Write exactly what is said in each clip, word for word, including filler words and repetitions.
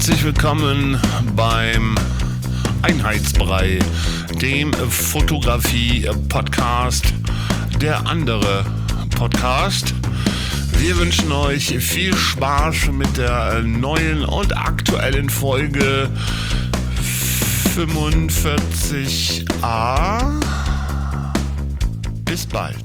Herzlich willkommen beim Einheitsbrei, dem Fotografie-Podcast, der andere Podcast. Wir wünschen euch viel Spaß mit der neuen und aktuellen Folge fünfundvierzig a. Bis bald.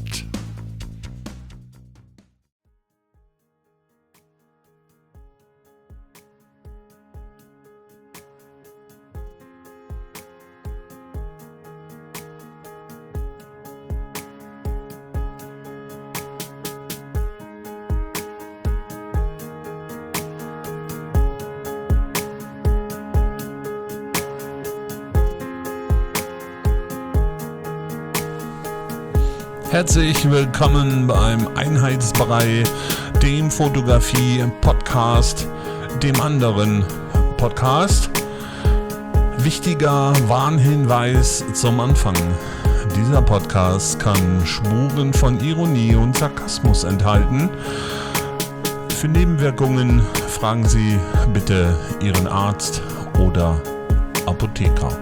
Herzlich willkommen beim Einheitsbrei, dem Fotografie-Podcast, dem anderen Podcast. Wichtiger Warnhinweis zum Anfang. Dieser Podcast kann Spuren von Ironie und Sarkasmus enthalten. Für Nebenwirkungen fragen Sie bitte Ihren Arzt oder Apotheker.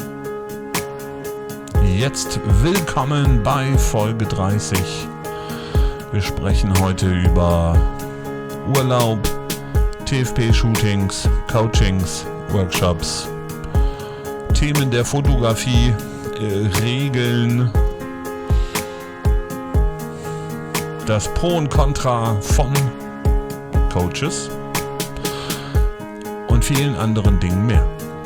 Jetzt willkommen bei Folge dreißig. Wir sprechen heute über Urlaub, T F P-Shootings, Coachings, Workshops, Themen der Fotografie, äh, Regeln, das Pro und Contra von Coaches und vielen anderen Dingen mehr.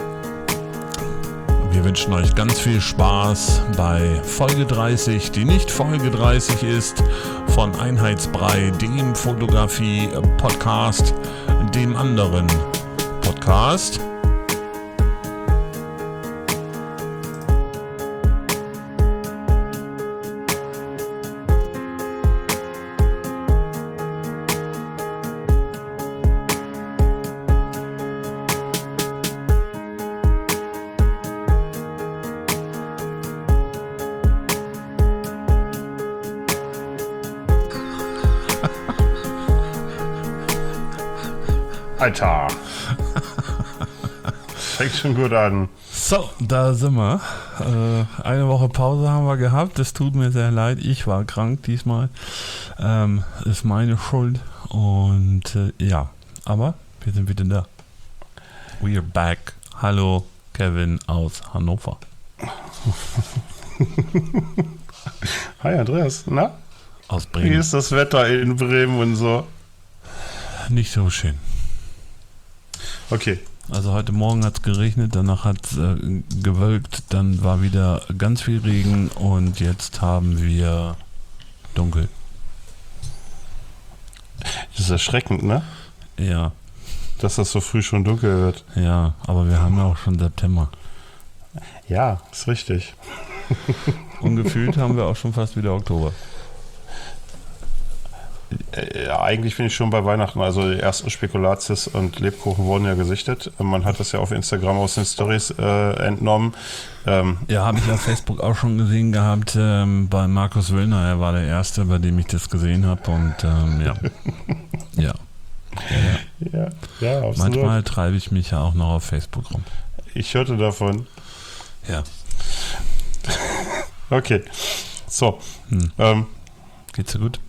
Wir wünschen euch ganz viel Spaß bei Folge dreißig, die nicht Folge dreißig ist, von Einheitsbrei, dem Fotografie-Podcast, dem anderen Podcast. Alter. Fängt schon gut an. So, da sind wir. Äh, eine Woche Pause haben wir gehabt. Es tut mir sehr leid. Ich war krank diesmal. Ähm, ist meine Schuld. Und äh, ja, aber wir sind wieder da. We're back. Hallo, Kevin aus Hannover. Hi Andreas, na? Aus Bremen. Wie ist das Wetter in Bremen und so? Nicht so schön. Okay. Also heute Morgen hat es geregnet, danach hat es äh, gewölkt, dann war wieder ganz viel Regen und jetzt haben wir dunkel. Das ist erschreckend, ne? Ja. Dass das so früh schon dunkel wird. Ja, aber wir haben ja auch schon September. Ja, ist richtig. Und gefühlt haben wir auch schon fast wieder Oktober. Ja, eigentlich bin ich schon bei Weihnachten. Also die ersten Spekulatius und Lebkuchen wurden ja gesichtet. Man hat das ja auf Instagram aus den Stories äh, entnommen. Ähm, ja, habe ich auf Facebook auch schon gesehen gehabt ähm, bei Markus Wöllner. Er war der Erste, bei dem ich das gesehen habe. Und ähm, ja. ja. Ja, ja, ja, absolut. Manchmal treibe ich mich ja auch noch auf Facebook rum. Ich hörte davon. Ja. Okay. So. Hm. Ähm, Geht's dir gut?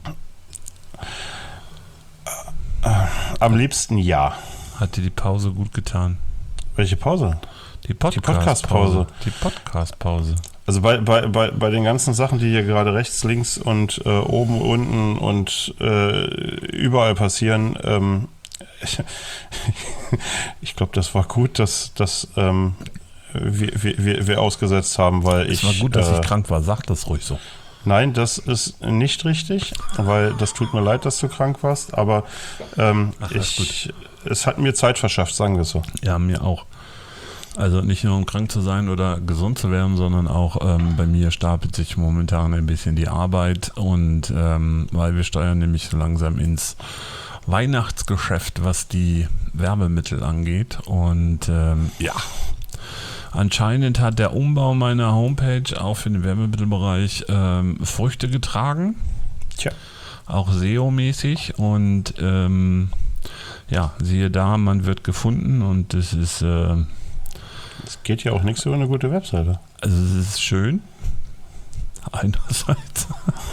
Am liebsten ja. Hat dir die Pause gut getan? Welche Pause? Die Podcast-Pause. Die Podcast-Pause. Also bei, bei, bei, bei den ganzen Sachen, die hier gerade rechts, links und äh, oben, unten und äh, überall passieren, ähm, ich, ich glaube, das war gut, dass, dass ähm, wir, wir, wir ausgesetzt haben, weil ich... Es war gut, dass äh, ich krank war. Sag das ruhig so. Nein, das ist nicht richtig, weil das tut mir leid, dass du krank warst, aber ähm, Ach, ich, es hat mir Zeit verschafft, sagen wir so. Ja, mir auch. Also nicht nur um krank zu sein oder gesund zu werden, sondern auch ähm, bei mir stapelt sich momentan ein bisschen die Arbeit und ähm, weil wir steuern nämlich so langsam ins Weihnachtsgeschäft, was die Werbemittel angeht und ähm, ja, anscheinend hat der Umbau meiner Homepage auch für den Werbemittelbereich ähm, Früchte getragen. Tja. Auch S E O-mäßig und ähm, ja, siehe da, man wird gefunden und es ist, äh, Es geht ja auch nichts über eine gute Webseite. also es ist schön, einerseits,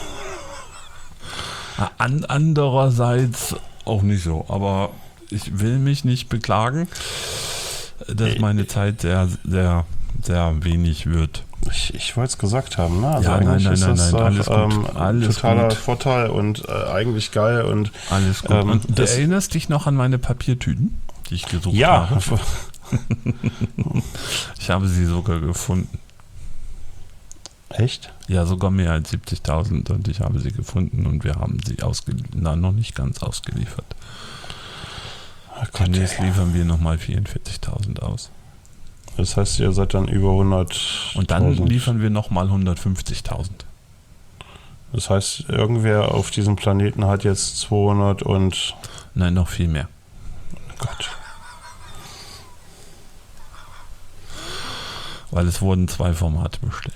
An, andererseits auch nicht so, aber ich will mich nicht beklagen, dass meine Zeit sehr, sehr, sehr wenig wird. Ich, ich wollte es gesagt haben, ne? Also Ja, eigentlich nein, nein, ist nein, das nein, doch, alles gut, ähm, alles totaler gut. Vorteil und äh, eigentlich geil und Alles gut. Ähm, und du das- erinnerst dich noch an meine Papiertüten, die ich gesucht ja, habe? Ich habe sie sogar gefunden. echt? Ja, sogar mehr als siebzigtausend und ich habe sie gefunden und wir haben sie ausgeliefert, na, noch nicht ganz ausgeliefert. Oh Gott, Demnächst ey. liefern wir nochmal vierundvierzigtausend aus. Das heißt, ihr seid dann über hundert. Und dann liefern wir nochmal hundertfünfzigtausend. Das heißt, irgendwer auf diesem Planeten hat jetzt zweihundert und Nein, noch viel mehr. Gott. Weil es wurden zwei Formate bestellt.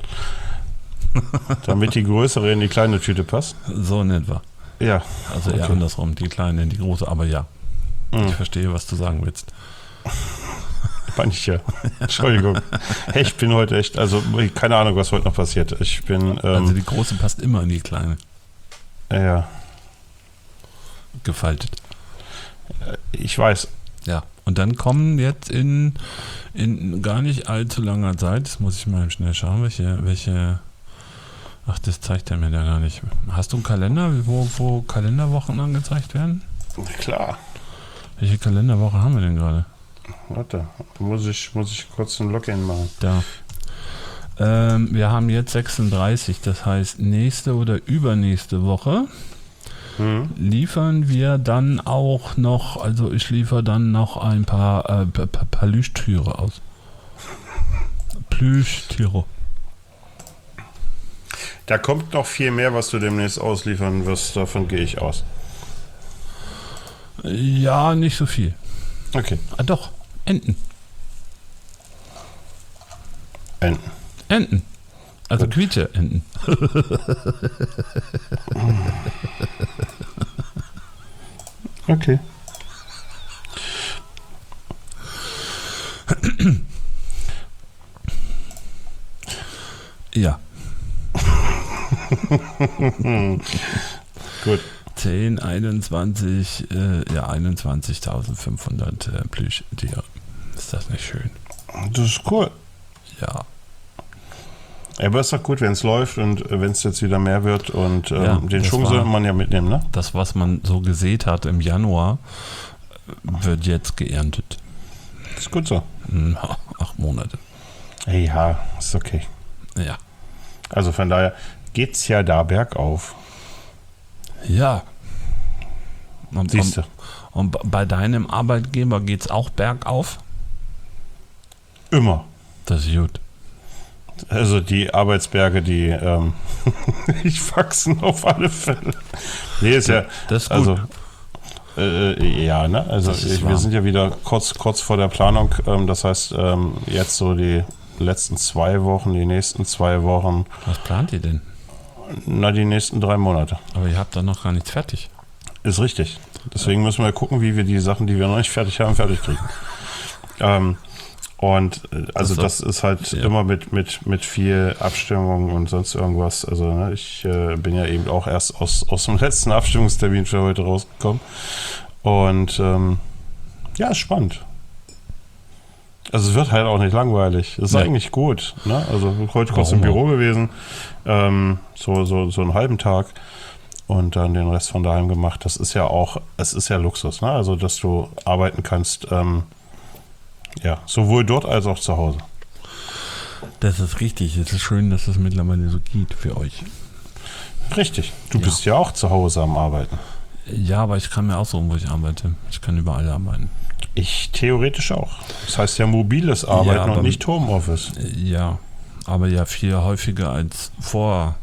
Damit die größere in die kleine Tüte passt. So in etwa. Ja. Also eher Okay. andersrum, die kleine in die große, aber ja. Hm. Ich verstehe, was du sagen willst. Fand ich ja. Entschuldigung. Hey, ich bin heute echt, also keine Ahnung, was heute noch passiert. Ich bin, ähm, Also die große passt immer in die kleine. ja, Gefaltet. ich weiß. Ja. Und dann kommen jetzt in, in gar nicht allzu langer Zeit, das muss ich mal schnell schauen, welche, welche, ach, das zeigt er mir da gar nicht. Hast du einen Kalender, wo, wo Kalenderwochen angezeigt werden? Klar. Welche Kalenderwoche haben wir denn gerade? Warte, muss ich, muss ich kurz ein Login machen. Da. Ähm, wir haben jetzt sechsunddreißig, das heißt nächste oder übernächste Woche Hm. liefern wir dann auch noch, also ich liefere dann noch ein paar, äh, paar, paar Plüschtiere aus. Plüschtiere. Da kommt noch viel mehr, was du demnächst ausliefern wirst, davon gehe ich aus. Ja, nicht so viel. Okay. Ah, doch, Enten. Enten. Enten. Also Gut. Quietsche-Enten. Okay. Ja. Gut. zehn, einundzwanzig, äh, ja, einundzwanzigtausendfünfhundert äh, Plüschtiere. Ist das nicht schön? Das ist cool. Ja. Aber es ist doch gut, wenn es läuft und wenn es jetzt wieder mehr wird und ähm, Ja, den das Schwung war- sollte man ja mitnehmen, ne? Das, was man so gesät hat im Januar, äh, wird jetzt geerntet. Ist gut so. Hm, acht Monate. Hey, ja, ist okay. Ja. Also von daher geht's ja da bergauf. Ja. Und, Siehst du. und, und bei deinem Arbeitgeber geht es auch bergauf? Immer. Das ist gut. Also die Arbeitsberge, die ähm, ich wachsen auf alle Fälle. Nee, ist ja, Das ist gut. also äh, ja, ne? Also Das ist ich, wir wahr. sind ja wieder kurz, kurz vor der Planung. Ähm, das heißt, ähm, jetzt so die letzten zwei Wochen, die nächsten zwei Wochen, Was plant ihr denn? na die nächsten drei Monate. Aber ihr habt da noch gar nichts fertig. Ist richtig. Deswegen müssen wir gucken, wie wir die Sachen, die wir noch nicht fertig haben, fertig kriegen. Ähm, und äh, also Ach so. das ist halt Ja. immer mit, mit, mit viel Abstimmung und sonst irgendwas. Also ne, ich äh, bin ja eben auch erst aus, aus dem letzten Abstimmungstermin für heute rausgekommen. Und ähm, ja, ist spannend. Also es wird halt auch nicht langweilig. Es ist Ja. eigentlich gut. Ne? Also heute kurz Warum im auch? Büro gewesen. Ähm, so, so, so einen halben Tag. Und dann den Rest von daheim gemacht. Das ist ja auch, es ist ja Luxus, ne? Also, dass du arbeiten kannst, ähm, ja, sowohl dort als auch zu Hause. Das ist richtig. Es ist schön, dass es mittlerweile so geht für euch. Richtig. Du Ja. bist ja auch zu Hause am Arbeiten. Ja, aber ich kann mir aussuchen, wo ich arbeite. Ich kann überall arbeiten. Ich theoretisch auch. Das heißt ja mobiles Arbeiten aber- und nicht Homeoffice. Ja, aber ja viel häufiger als vor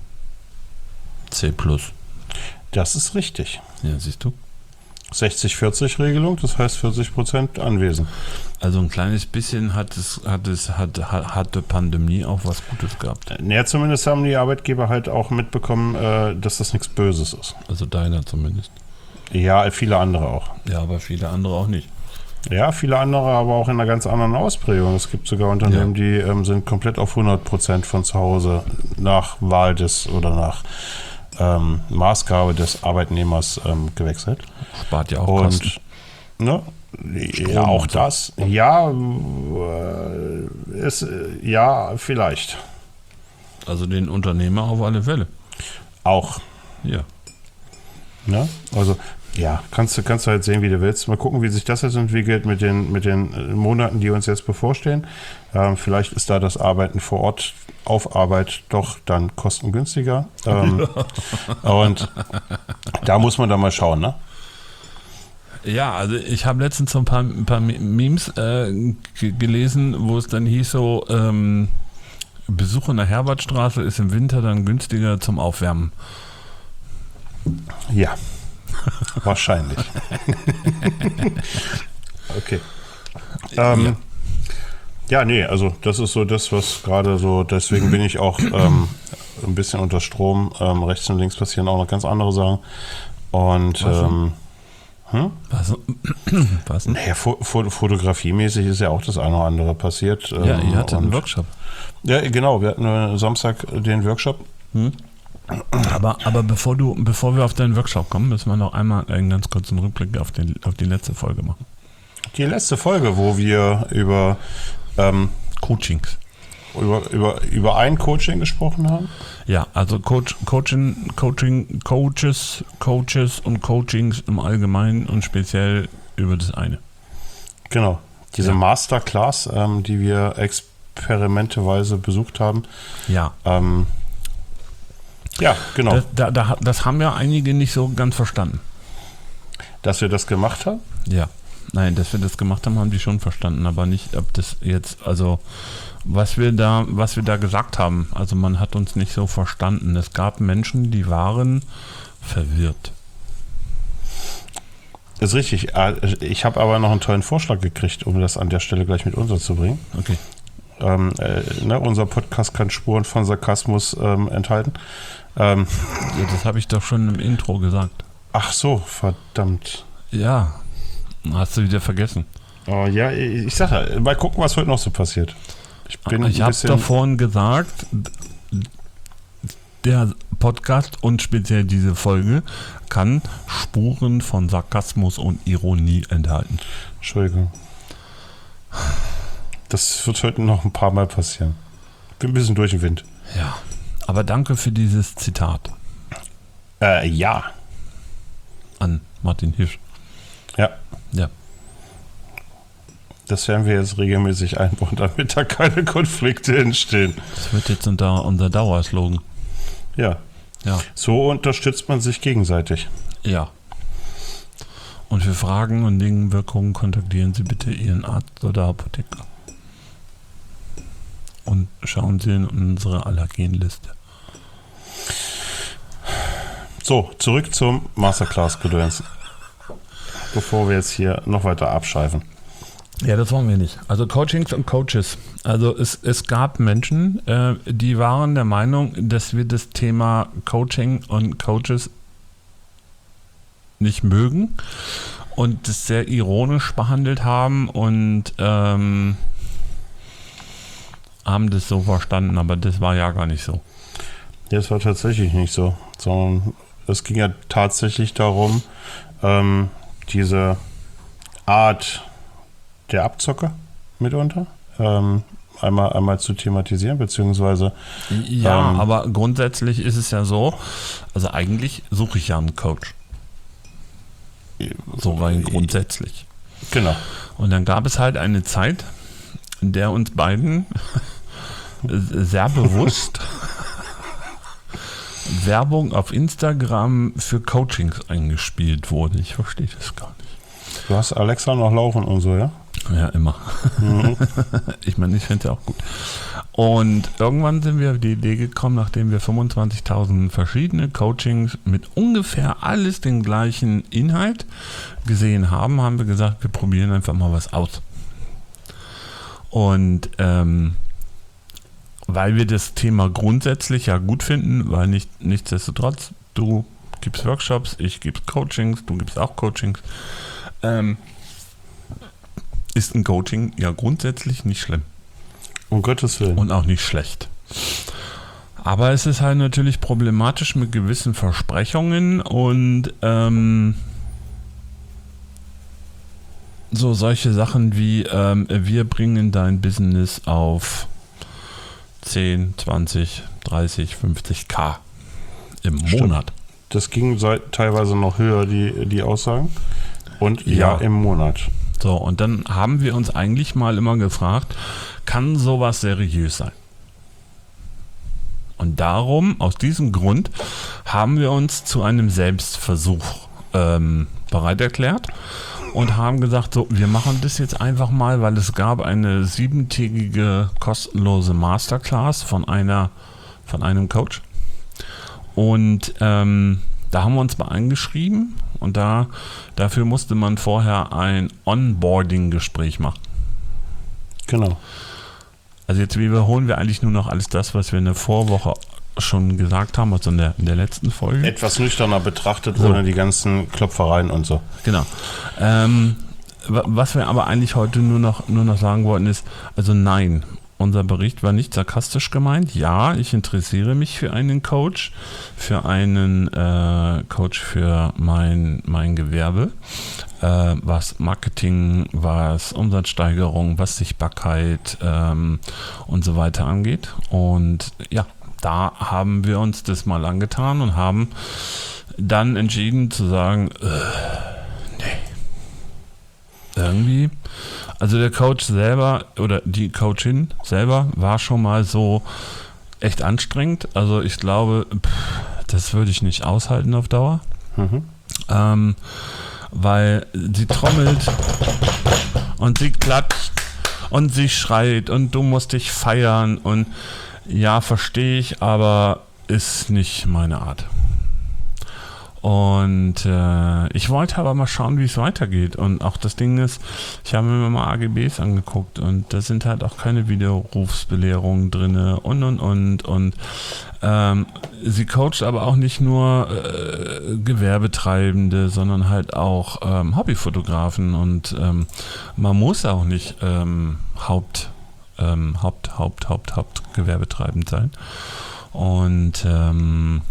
C plus. Das ist richtig. Ja, siehst du? sechzig vierzig Regelung, das heißt vierzig Prozent anwesend. Also ein kleines bisschen hat es, hat es, hat, hat, hatte Pandemie auch was Gutes gehabt. Naja, zumindest haben die Arbeitgeber halt auch mitbekommen, äh, dass das nichts Böses ist. Also deiner zumindest. Ja, viele andere auch. Ja, aber viele andere auch nicht. Ja, viele andere, aber auch in einer ganz anderen Ausprägung. Es gibt sogar Unternehmen, ja. die ähm, sind komplett auf hundert Prozent von zu Hause nach Wahl des oder nach ähm, Maßgabe des Arbeitnehmers ähm, gewechselt. Spart ja auch Und, Kosten. Ne, ja, auch das. Ja, äh, ist, ja, vielleicht. Also den Unternehmer auf alle Fälle. Auch. Ja. Ne? Also, ja, kannst du, kannst du halt sehen, wie du willst. Mal gucken, wie sich das jetzt entwickelt mit den, mit den Monaten, die uns jetzt bevorstehen. Ähm, vielleicht ist da das Arbeiten vor Ort auf Arbeit doch dann kostengünstiger. Ähm, und da muss man dann mal schauen, ne? Ja, also ich habe letztens so ein paar, ein paar Memes äh, g- gelesen, wo es dann hieß so, ähm, Besuch in der Herbertstraße ist im Winter dann günstiger zum Aufwärmen. Ja. Wahrscheinlich. Okay. Ähm, ja. ja, nee, also das ist so das, was gerade so, deswegen bin ich auch ähm, ein bisschen unter Strom. Ähm, rechts und links passieren auch noch ganz andere Sachen. Und was ähm, hm? was? was? Naja, fo- fo- fotografiemäßig ist ja auch das eine oder andere passiert. Ja, ähm, ihr hattet einen und, Workshop. Ja, genau, wir hatten äh, Samstag den Workshop. Hm? Aber, aber bevor du, bevor wir auf deinen Workshop kommen, müssen wir noch einmal einen ganz kurzen Rückblick auf, den, auf die letzte Folge machen. Die letzte Folge, wo wir über, ähm, Coachings. über, über, über ein Coaching gesprochen haben. Ja, also Coach, Coaching, Coaching, Coaches, Coaches und Coachings im Allgemeinen und speziell über das eine. Genau. Diese Ja. Masterclass, ähm, die wir experimenteweise besucht haben. Ja. Ähm, ja, genau. Das, da, da, das haben ja einige nicht so ganz verstanden. Dass wir das gemacht haben? Ja. Nein, dass wir das gemacht haben, haben die schon verstanden, aber nicht, ob das jetzt, also was wir da, was wir da gesagt haben, also man hat uns nicht so verstanden. Es gab Menschen, die waren verwirrt. Ist richtig. Ich habe aber noch einen tollen Vorschlag gekriegt, um das an der Stelle gleich mit unterzubringen. Okay. Ähm, äh, ne, unser Podcast kann Spuren von Sarkasmus ähm, enthalten. Ähm, Ja, das habe ich doch schon im Intro gesagt. ach so, verdammt. Ja, hast du wieder vergessen. Oh, ja, ich sag ja, mal gucken, was heute noch so passiert. Ich bin Ich ein habe bisschen. doch vorhin gesagt, der Podcast und speziell diese Folge kann Spuren von Sarkasmus und Ironie enthalten. Entschuldigung. Das wird heute noch ein paar Mal passieren. Bin ein bisschen durch den Wind. Ja, aber danke für dieses Zitat Äh, ja. an Martin Hirsch. Ja. Ja. Das werden wir jetzt regelmäßig einbauen, damit da keine Konflikte entstehen. Das wird jetzt unser, unser Dauerslogan. Ja. Ja. So unterstützt man sich gegenseitig. Ja. Und für Fragen und Nebenwirkungen kontaktieren Sie bitte Ihren Arzt oder Apotheker. Und schauen Sie in unsere Allergenliste. So, zurück zum Masterclass-Gedöns. Bevor wir jetzt hier noch weiter abschweifen. Ja, das wollen wir nicht. Also Coachings und Coaches. Also es, es gab Menschen, äh, die waren der Meinung, dass wir das Thema Coaching und Coaches nicht mögen und das sehr ironisch behandelt haben und ähm, haben das so verstanden, aber das war ja gar nicht so. Das war tatsächlich nicht so, sondern es ging ja tatsächlich darum, ähm, diese Art der Abzocke mitunter ähm, einmal, einmal zu thematisieren, beziehungsweise Ja, ähm, aber grundsätzlich ist es ja so, also eigentlich suche ich ja einen Coach. So rein grundsätzlich. Genau. Und dann gab es halt eine Zeit, in der uns beiden sehr bewusst Werbung auf Instagram für Coachings eingespielt wurde. Ich verstehe das gar nicht. Du hast Alexa noch laufen und so, ja? Ja, immer. Mhm. Ich meine, ich finde es ja auch gut. Und irgendwann sind wir auf die Idee gekommen, nachdem wir fünfundzwanzigtausend verschiedene Coachings mit ungefähr alles den gleichen Inhalt gesehen haben, haben wir gesagt, wir probieren einfach mal was aus. Und ähm, weil wir das Thema grundsätzlich ja gut finden, weil nicht, nichtsdestotrotz, du gibst Workshops, ich gebe Coachings, du gibst auch Coachings. Ähm, ist ein Coaching ja grundsätzlich nicht schlimm. Um Gottes Willen. Und auch nicht schlecht. Aber es ist halt natürlich problematisch mit gewissen Versprechungen und ähm, so solche Sachen wie ähm, wir bringen dein Business auf zehn, zwanzig, dreißig, fünfzig K im Monat. Das ging seit, teilweise noch höher, die, die Aussagen. Und ja, Ja. im Monat. So, und dann haben wir uns eigentlich mal immer gefragt, kann sowas seriös sein? Und darum, aus diesem Grund, haben wir uns zu einem Selbstversuch ähm, bereit erklärt und haben gesagt, so, wir machen das jetzt einfach mal, weil es gab eine siebentägige kostenlose Masterclass von einer, von einem Coach. Und ähm, da haben wir uns mal eingeschrieben und da, dafür musste man vorher ein Onboarding-Gespräch machen. Genau. Also jetzt wiederholen wir eigentlich nur noch alles das, was wir in der Vorwoche schon gesagt haben, also in der, in der letzten Folge. Etwas nüchterner betrachtet, So. ohne die ganzen Klopfereien und so. Genau. Ähm, wa- was wir aber eigentlich heute nur noch, nur noch sagen wollten ist, also nein, unser Bericht war nicht sarkastisch gemeint. Ja, ich interessiere mich für einen Coach, für einen äh, Coach für mein, mein Gewerbe, äh, was Marketing, was Umsatzsteigerung, was Sichtbarkeit ähm, und so weiter angeht. Und ja, da haben wir uns das mal angetan und haben dann entschieden zu sagen, äh, irgendwie, also der Coach selber oder die Coachin selber war schon mal so echt anstrengend. Also ich glaube, pff, das würde ich nicht aushalten auf Dauer. Mhm. Ähm, weil sie trommelt und sie klatscht und sie schreit und du musst dich feiern und ja, verstehe ich, aber ist nicht meine Art. Und äh, ich wollte aber mal schauen, wie es weitergeht. Und auch das Ding ist, ich habe mir mal A G Bs angeguckt und da sind halt auch keine Widerrufsbelehrungen drin und und und. Und ähm, sie coacht aber auch nicht nur äh, Gewerbetreibende, sondern halt auch ähm, Hobbyfotografen. Und ähm, man muss auch nicht ähm, Haupt, ähm, Haupt, Haupt, Haupt, Hauptgewerbetreibend sein. Und ähm,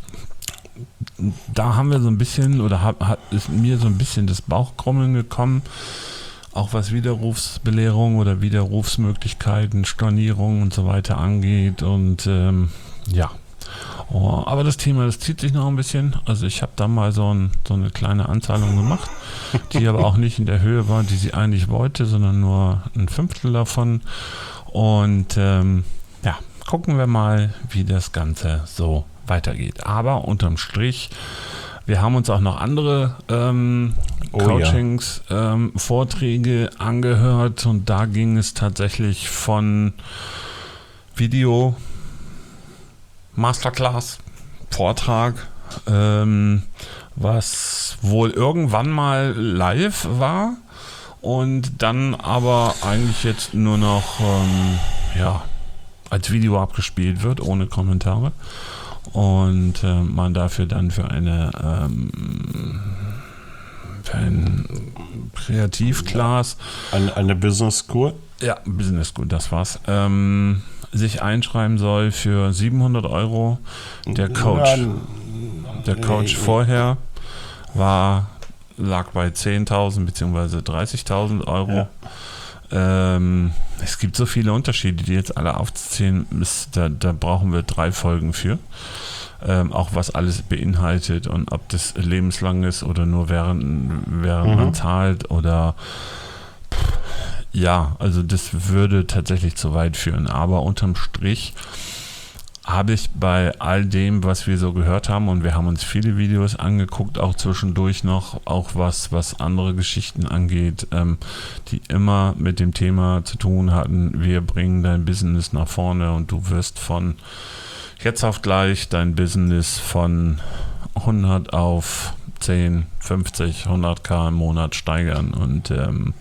da haben wir so ein bisschen, oder hat, hat, ist mir so ein bisschen das Bauchkrummeln gekommen, auch was Widerrufsbelehrung oder Widerrufsmöglichkeiten, Stornierung und so weiter angeht. Und ähm, ja, oh, aber das Thema, das zieht sich noch ein bisschen. Also ich habe da mal so, ein, so eine kleine Anzahlung gemacht, die aber auch nicht in der Höhe war, die sie eigentlich wollte, sondern nur ein Fünftel davon. Und ähm, ja, gucken wir mal, wie das Ganze so weitergeht. Aber unterm Strich, wir haben uns auch noch andere ähm, Oh, Coachings, ja. ähm, Vorträge angehört und da ging es tatsächlich von Video, Masterclass, Vortrag, ähm, was wohl irgendwann mal live war und dann aber eigentlich jetzt nur noch ähm, ja, als Video abgespielt wird, ohne Kommentare. Und äh, man dafür dann für eine ähm, für ein Kreativclass Eine, eine Business School? ja, Business School, das war's, ähm, sich einschreiben soll für siebenhundert Euro. Der Coach, Ja, der Coach vorher war, lag bei zehntausend bzw. dreißigtausend Euro. Ja. Ähm, es gibt so viele Unterschiede, die jetzt alle aufzuzählen, ist, da, da brauchen wir drei Folgen für. Ähm, auch was alles beinhaltet und ob das lebenslang ist oder nur während, während Mhm. man zahlt oder ja, also das würde tatsächlich zu weit führen. Aber unterm Strich habe ich bei all dem, was wir so gehört haben, und wir haben uns viele Videos angeguckt, auch zwischendurch noch, auch was, was andere Geschichten angeht, ähm, die immer mit dem Thema zu tun hatten, wir bringen dein Business nach vorne und du wirst von jetzt auf gleich dein Business von hundert auf zehn, fünfzig, hundert K im Monat steigern und ähm,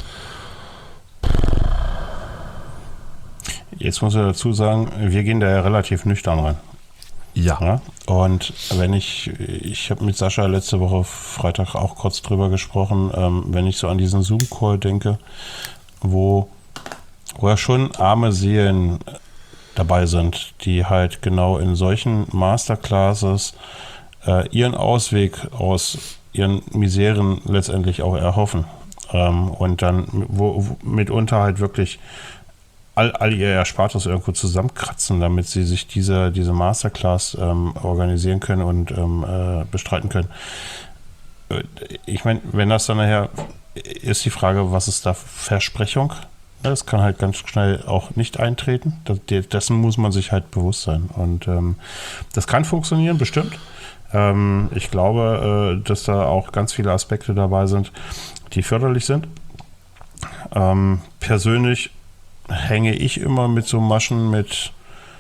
Jetzt muss ich dazu sagen, wir gehen da ja relativ nüchtern rein. Ja. ja. Und wenn ich, ich habe mit Sascha letzte Woche Freitag auch kurz drüber gesprochen, ähm, wenn ich so an diesen Zoom-Call denke, wo, wo ja schon arme Seelen dabei sind, die halt genau in solchen Masterclasses äh, ihren Ausweg aus ihren Miseren letztendlich auch erhoffen. Ähm, und dann wo, wo mitunter halt wirklich all, all ihr Erspartes irgendwo zusammenkratzen, damit sie sich diese, diese Masterclass ähm, organisieren können und ähm, äh, bestreiten können. Ich meine, wenn das dann nachher ist die Frage, was ist da Versprechung? Das kann halt ganz schnell auch nicht eintreten. Das, dessen muss man sich halt bewusst sein. Und ähm, das kann funktionieren, bestimmt. Ähm, ich glaube, äh, dass da auch ganz viele Aspekte dabei sind, die förderlich sind. Ähm, persönlich hänge ich immer mit so Maschen mit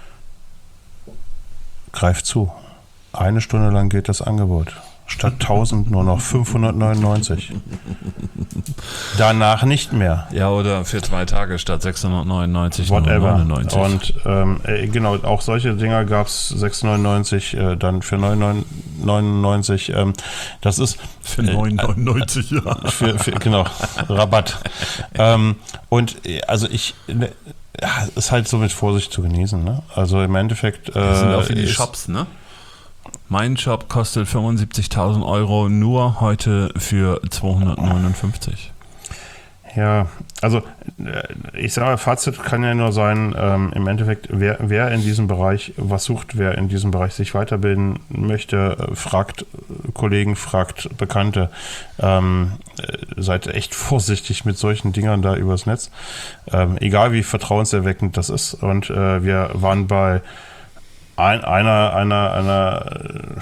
greif zu. Eine Stunde lang geht das Angebot. Statt tausend nur noch fünfhundertneunundneunzig. Danach nicht mehr. Ja, oder für zwei Tage statt sechshundertneunundneunzig. Whatever. neunundneunzig. Und ähm, äh, genau, auch solche Dinger gab es sechshundertneunundneunzig, äh, dann für neunundneunzig. Ähm, das ist für neunundneunzig, äh, ja. Für, für, genau, Rabatt. ähm, und äh, also ich, ne, ist halt so mit Vorsicht zu genießen. Ne? Also im Endeffekt. Äh, das sind auch für die Shops, ne? Mein Shop kostet fünfundsiebzigtausend Euro nur heute für zweihundertneunundfünfzig. Ja, also ich sage, Fazit kann ja nur sein, ähm, im Endeffekt, wer, wer in diesem Bereich was sucht, wer in diesem Bereich sich weiterbilden möchte, fragt Kollegen, fragt Bekannte. Ähm, seid echt vorsichtig mit solchen Dingern da übers Netz. Ähm, egal wie vertrauenserweckend das ist. Und äh, wir waren bei ein, einer, einer, einer,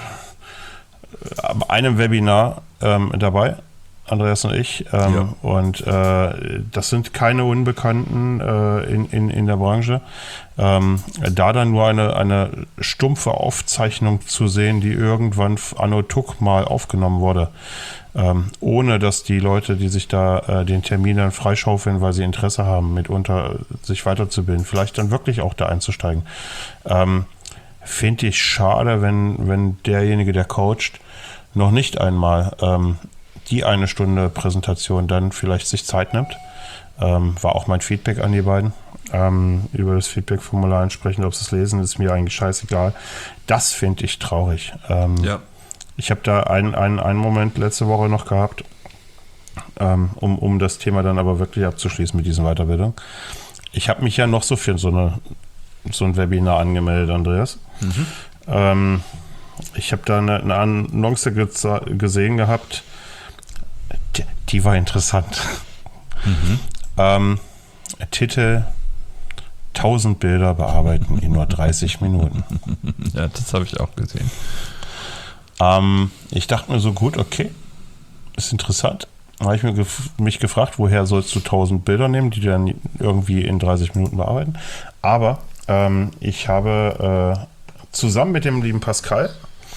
äh, einem Webinar ähm, dabei. Andreas und ich. Ähm, ja. Und äh, das sind keine Unbekannten äh, in, in, in der Branche. Ähm, da dann nur eine, eine stumpfe Aufzeichnung zu sehen, die irgendwann anno tuck mal aufgenommen wurde, ähm, ohne dass die Leute, die sich da äh, den Termin dann freischaufeln, weil sie Interesse haben, mitunter sich weiterzubilden, vielleicht dann wirklich auch da einzusteigen. Ähm, finde ich schade, wenn, wenn derjenige, der coacht, noch nicht einmal ähm, die eine Stunde Präsentation dann vielleicht sich Zeit nimmt. Ähm, war auch mein Feedback an die beiden. Ähm, über das Feedback-Formular entsprechend, ob sie es lesen, ist mir eigentlich scheißegal. Das finde ich traurig. Ähm, ja. Ich habe da einen, einen, einen Moment letzte Woche noch gehabt, ähm, um, um das Thema dann aber wirklich abzuschließen mit dieser Weiterbildung. Ich habe mich ja noch so für so, eine, so ein Webinar angemeldet, Andreas. Mhm. Ähm, ich habe da eine, eine Annonce geza- gesehen gehabt, Die, die war interessant. Mhm. Ähm, Titel: tausend Bilder bearbeiten in nur dreißig Minuten. Ja, das habe ich auch gesehen. Ähm, ich dachte mir so, gut, okay, ist interessant. Da habe ich mir gef- mich gefragt, woher sollst du tausend Bilder nehmen, die du dann irgendwie in dreißig Minuten bearbeiten. Aber ähm, ich habe äh, zusammen mit dem lieben Pascal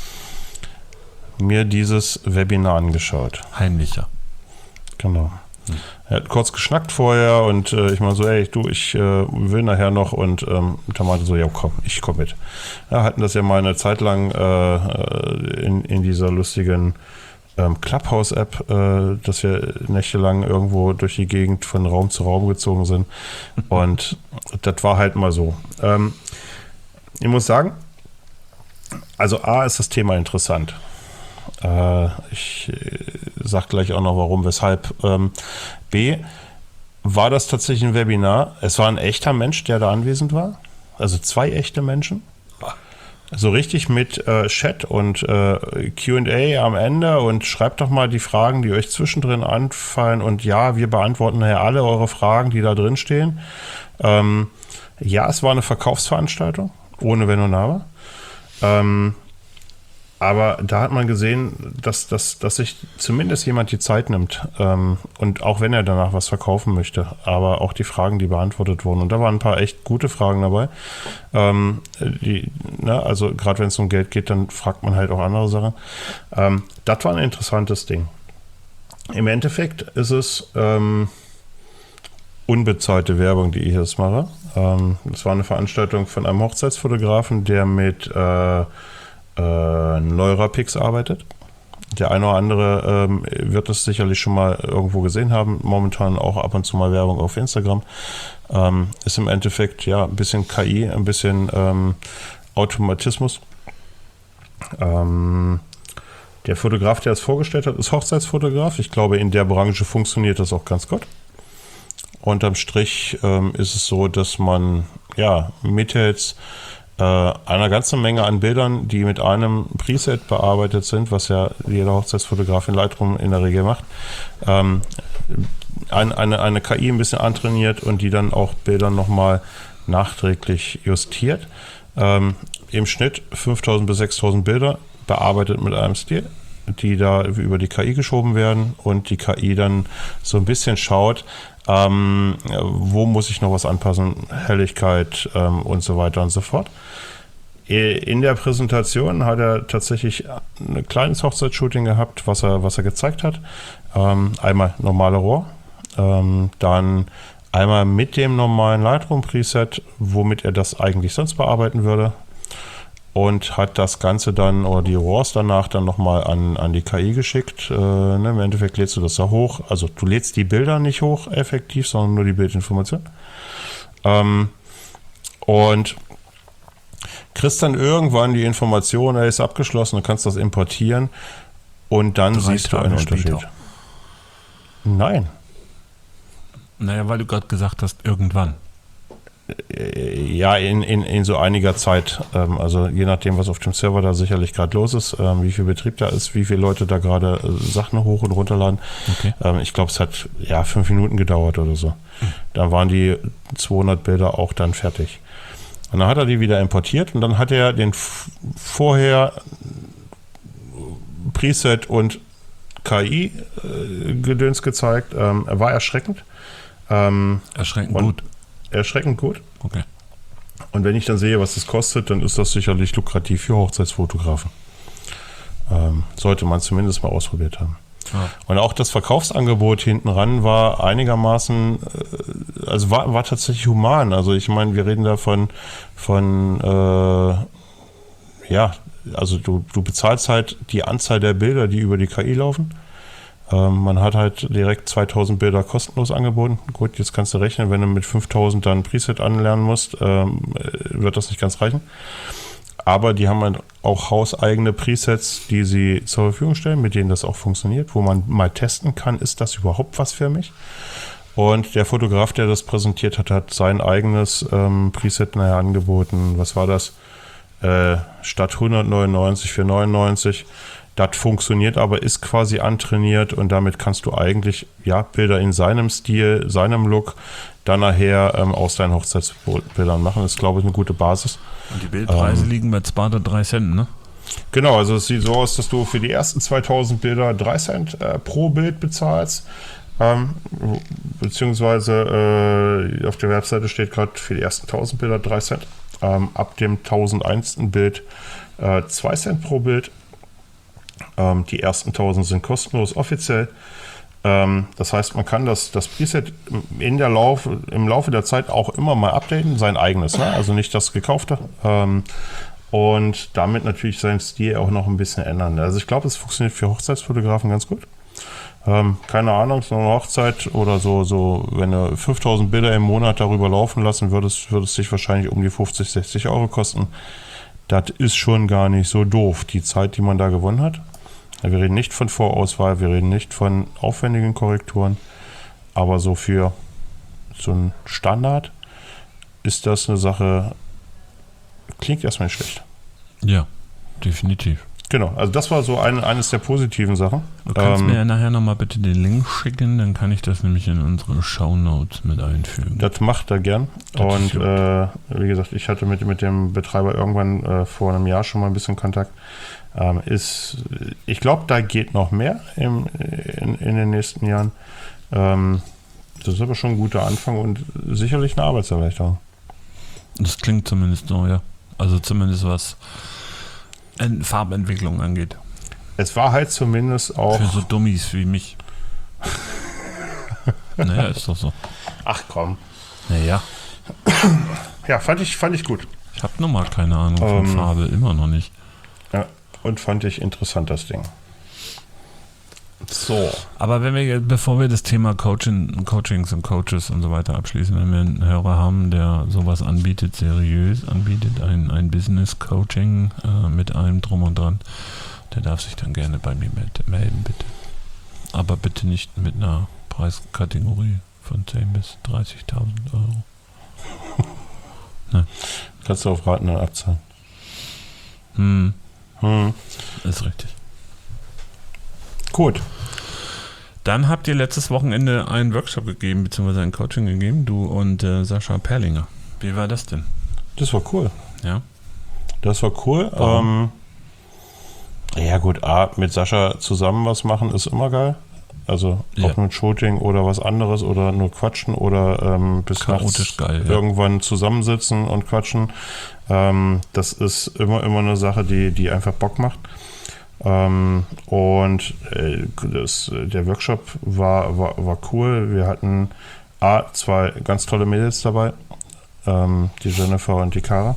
mir dieses Webinar angeschaut. Heimlicher. Genau. Hm. Er hat kurz geschnackt vorher und äh, ich meine so, ey, du, ich äh, will nachher noch und ähm, da meinte so, ja komm, ich komm mit. Ja, hatten das ja mal eine Zeit lang äh, in, in dieser lustigen ähm, Clubhouse-App, äh, dass wir nächtelang irgendwo durch die Gegend von Raum zu Raum gezogen sind und das war halt mal so. Ähm, ich muss sagen, also A ist das Thema interessant. Äh, ich äh, sag gleich auch noch warum, weshalb. Ähm, B, war das tatsächlich ein Webinar? Es war ein echter Mensch, der da anwesend war. Also zwei echte Menschen. So richtig mit äh, Chat und äh, Q und A am Ende und schreibt doch mal die Fragen, die euch zwischendrin anfallen. Und ja, wir beantworten nachher alle eure Fragen, die da drin stehen. Ähm, ja, es war eine Verkaufsveranstaltung, ohne Wenn und Aber. Ähm, Aber da hat man gesehen, dass, dass, dass sich zumindest jemand die Zeit nimmt. Ähm, und auch wenn er danach was verkaufen möchte. Aber auch die Fragen, die beantwortet wurden. Und da waren ein paar echt gute Fragen dabei. Ähm, die, ne, also gerade wenn es um Geld geht, dann fragt man halt auch andere Sachen. Ähm, das war ein interessantes Ding. Im Endeffekt ist es ähm, unbezahlte Werbung, die ich jetzt mache. Ähm, das war eine Veranstaltung von einem Hochzeitsfotografen, der mit äh, äh, Neurapix arbeitet. Der eine oder andere ähm, wird es sicherlich schon mal irgendwo gesehen haben. Momentan auch ab und zu mal Werbung auf Instagram. Ähm, ist im Endeffekt ja ein bisschen K I, ein bisschen ähm, Automatismus. Ähm, der Fotograf, der es vorgestellt hat, ist Hochzeitsfotograf. Ich glaube, in der Branche funktioniert das auch ganz gut. Unterm Strich ähm, ist es so, dass man ja mittels äh, einer ganzen Menge an Bildern, die mit einem Preset bearbeitet sind, was ja jeder Hochzeitsfotograf in Lightroom in der Regel macht, ähm, ein, eine, eine K I ein bisschen antrainiert und die dann auch Bilder nochmal nachträglich justiert. Ähm, Im Schnitt fünftausend bis sechstausend Bilder bearbeitet mit einem Stil, die da über die K I geschoben werden und die K I dann so ein bisschen schaut, ähm, wo muss ich noch was anpassen, Helligkeit ähm, und so weiter und so fort. In der Präsentation hat er tatsächlich ein kleines Hochzeitsshooting gehabt, was er, was er gezeigt hat. Ähm, einmal normale RAW, ähm, dann einmal mit dem normalen Lightroom-Preset, womit er das eigentlich sonst bearbeiten würde. Und hat das Ganze dann, oder die RAWs danach dann nochmal an, an die K I geschickt. Äh, ne, im Endeffekt lädst du das da hoch. Also du lädst die Bilder nicht hoch effektiv, sondern nur die Bildinformation. Ähm, und kriegst dann irgendwann die Information, er ist abgeschlossen, du kannst das importieren und dann Drei siehst du Tage einen Unterschied. später. Nein. Naja, weil du gerade gesagt hast, irgendwann. Ja, in, in, in so einiger Zeit, ähm, also je nachdem, was auf dem Server da sicherlich gerade los ist, ähm, wie viel Betrieb da ist, wie viele Leute da gerade äh, Sachen hoch und runterladen. Okay. Ähm, ich glaube, es hat ja fünf Minuten gedauert oder so. Mhm. Dann waren die zweihundert Bilder auch dann fertig. Und dann hat er die wieder importiert und dann hat er den f- vorher Preset und K I-Gedöns äh, gezeigt. Ähm, er war erschreckend. Ähm, Erschreckend gut. Erschreckend gut. Okay. Und wenn ich dann sehe, was das kostet, dann ist das sicherlich lukrativ für Hochzeitsfotografen. Ähm, sollte man zumindest mal ausprobiert haben. Ja. Und auch das Verkaufsangebot hinten ran war einigermaßen, äh, also war, war tatsächlich human. Also ich meine, wir reden da von, von äh, ja, also du, du bezahlst halt die Anzahl der Bilder, die über die K I laufen. Ähm, man hat halt direkt zweitausend Bilder kostenlos angeboten. Gut, jetzt kannst du rechnen, wenn du mit fünftausend dann Preset anlernen musst, ähm, wird das nicht ganz reichen. Aber die haben halt auch hauseigene Presets, die sie zur Verfügung stellen, mit denen das auch funktioniert, wo man mal testen kann, ist das überhaupt was für mich? Und der Fotograf, der das präsentiert hat, hat sein eigenes ähm, Preset nachher angeboten. Was war das? Äh, statt hundertneunundneunzig für neunundneunzig. Das funktioniert aber, ist quasi antrainiert und damit kannst du eigentlich ja, Bilder in seinem Stil, seinem Look dann nachher ähm, aus deinen Hochzeitsbildern machen. Das ist, glaube ich, eine gute Basis. Und die Bildpreise ähm, liegen bei zwei oder drei Cent, ne? Genau, also es sieht so aus, dass du für die ersten zweitausend Bilder drei Cent äh, pro Bild bezahlst. Ähm, beziehungsweise äh, auf der Webseite steht gerade für die ersten tausend Bilder drei Cent. Ähm, ab dem tausendeins. Bild äh, zwei Cent pro Bild. Ähm, die ersten tausend sind kostenlos offiziell. Ähm, das heißt, man kann das, das Preset in der Lauf, im Laufe der Zeit auch immer mal updaten, sein eigenes, ne? Also nicht das gekaufte. Ähm, und damit natürlich seinen Stil auch noch ein bisschen ändern. Also ich glaube, es funktioniert für Hochzeitsfotografen ganz gut. Ähm, keine Ahnung, so eine Hochzeit oder so, so, wenn du fünftausend Bilder im Monat darüber laufen lassen würdest, würde es dich wahrscheinlich um die fünfzig, sechzig Euro kosten. Das ist schon gar nicht so doof, die Zeit, die man da gewonnen hat. Wir reden nicht von Vorauswahl, wir reden nicht von aufwendigen Korrekturen, aber so für so einen Standard ist das eine Sache, klingt erstmal nicht schlecht. Ja, definitiv. Genau, also das war so ein, eines der positiven Sachen. Du kannst ähm, mir ja nachher nochmal bitte den Link schicken, dann kann ich das nämlich in unsere Shownotes mit einfügen. Das macht er gern. Das und äh, wie gesagt, ich hatte mit, mit dem Betreiber irgendwann äh, vor einem Jahr schon mal ein bisschen Kontakt. Ähm, ist, ich glaube, da geht noch mehr im, in, in den nächsten Jahren. Ähm, das ist aber schon ein guter Anfang und sicherlich eine Arbeitserleichterung. Das klingt zumindest so, ja. Also zumindest was Farbentwicklung angeht. Es war halt zumindest auch... Für so Dummies wie mich. Naja, ist doch so. Ach komm. Naja. Ja, fand ich, fand ich gut. Ich habe nochmal keine Ahnung von Ähm, Farbe, immer noch nicht. Ja, und fand ich interessant, das Ding. So. Aber wenn wir jetzt, bevor wir das Thema Coaching, Coachings und Coaches und so weiter abschließen, wenn wir einen Hörer haben, der sowas anbietet, seriös anbietet, ein, ein Business-Coaching äh, mit allem drum und dran, der darf sich dann gerne bei mir meld- melden, bitte. Aber bitte nicht mit einer Preiskategorie von zehntausend bis dreißigtausend Euro. Ne. Kannst du auf Raten dann abzahlen. Hm, Hm. ist richtig. Gut. Dann habt ihr letztes Wochenende einen Workshop gegeben, beziehungsweise ein Coaching gegeben, du und äh, Sascha Perlinger. Wie war das denn? Das war cool. Ja. Das war cool. Warum? Ähm, ja gut, A, mit Sascha zusammen was machen ist immer geil. Also Ja. ob nur ein Shooting oder was anderes oder nur quatschen oder ähm, bis Chaotisch nachts geil, ja. irgendwann zusammensitzen und quatschen. Ähm, das ist immer, immer eine Sache, die, die einfach Bock macht. Ähm, und äh, das, der Workshop war, war, war cool. Wir hatten A, zwei ganz tolle Mädels dabei, ähm, die Jennifer und die Cara.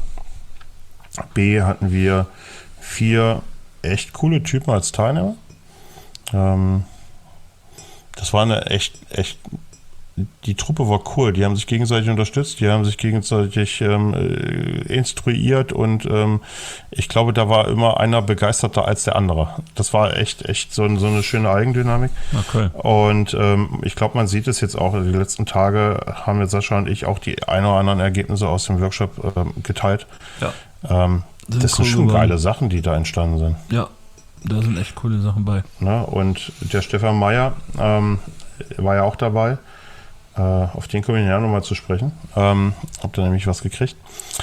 B, hatten wir vier echt coole Typen als Teilnehmer. Ähm, das war eine echt, echt, die Truppe war cool. Die haben sich gegenseitig unterstützt, die haben sich gegenseitig ähm, äh, instruiert und ähm, ich glaube, da war immer einer begeisterter als der andere. Das war echt, echt so, so eine schöne Eigendynamik. Okay. Und ähm, ich glaube, man sieht es jetzt auch, die letzten Tage haben jetzt Sascha und ich auch die ein oder anderen Ergebnisse aus dem Workshop ähm, geteilt. Ja. Ähm, Sind das sind cool schon geworden. geile Sachen, die da entstanden sind. Ja, da sind echt coole Sachen bei. Ne? Und der Stefan Meyer ähm, war ja auch dabei. Äh, auf den komme ich ja nochmal zu sprechen. Ähm, hab da nämlich was gekriegt.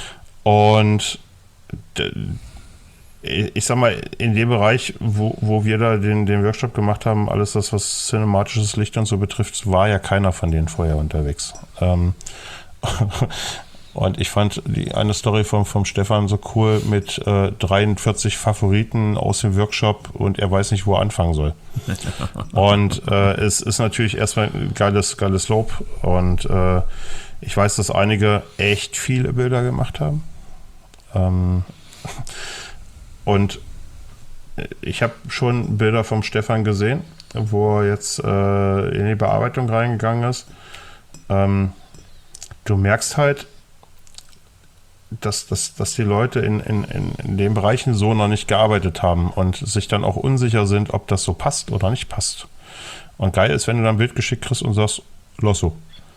Und d- ich sag mal, in dem Bereich, wo, wo wir da den, den Workshop gemacht haben, alles das, was cinematisches Licht und so betrifft, war ja keiner von denen vorher unterwegs. Ähm, und ich fand die eine Story vom, vom Stefan so cool mit äh, dreiundvierzig Favoriten aus dem Workshop und er weiß nicht, wo er anfangen soll. Und äh, es ist natürlich erstmal ein geiles, geiles Lob und äh, ich weiß, dass einige echt viele Bilder gemacht haben. Ähm, und ich habe schon Bilder vom Stefan gesehen, wo er jetzt äh, in die Bearbeitung reingegangen ist. Ähm, du merkst halt, dass, dass, dass die Leute in, in, in den Bereichen so noch nicht gearbeitet haben und sich dann auch unsicher sind, ob das so passt oder nicht passt. Und geil ist, wenn du dann ein Bild geschickt kriegst und sagst, los so.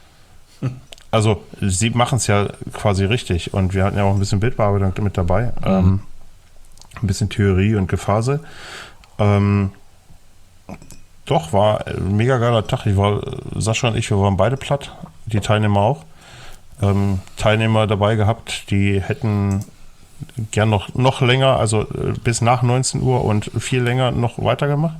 Also sie machen es ja quasi richtig und wir hatten ja auch ein bisschen Bildbearbeitung mit dabei. Mhm. Ähm, ein bisschen Theorie und Gefasel. Ähm, doch, war ein mega geiler Tag. Ich war, Sascha und ich, wir waren beide platt, die Teilnehmer auch. Ähm, Teilnehmer dabei gehabt, die hätten gern noch, noch länger, also äh, bis nach neunzehn Uhr und viel länger noch weitergemacht.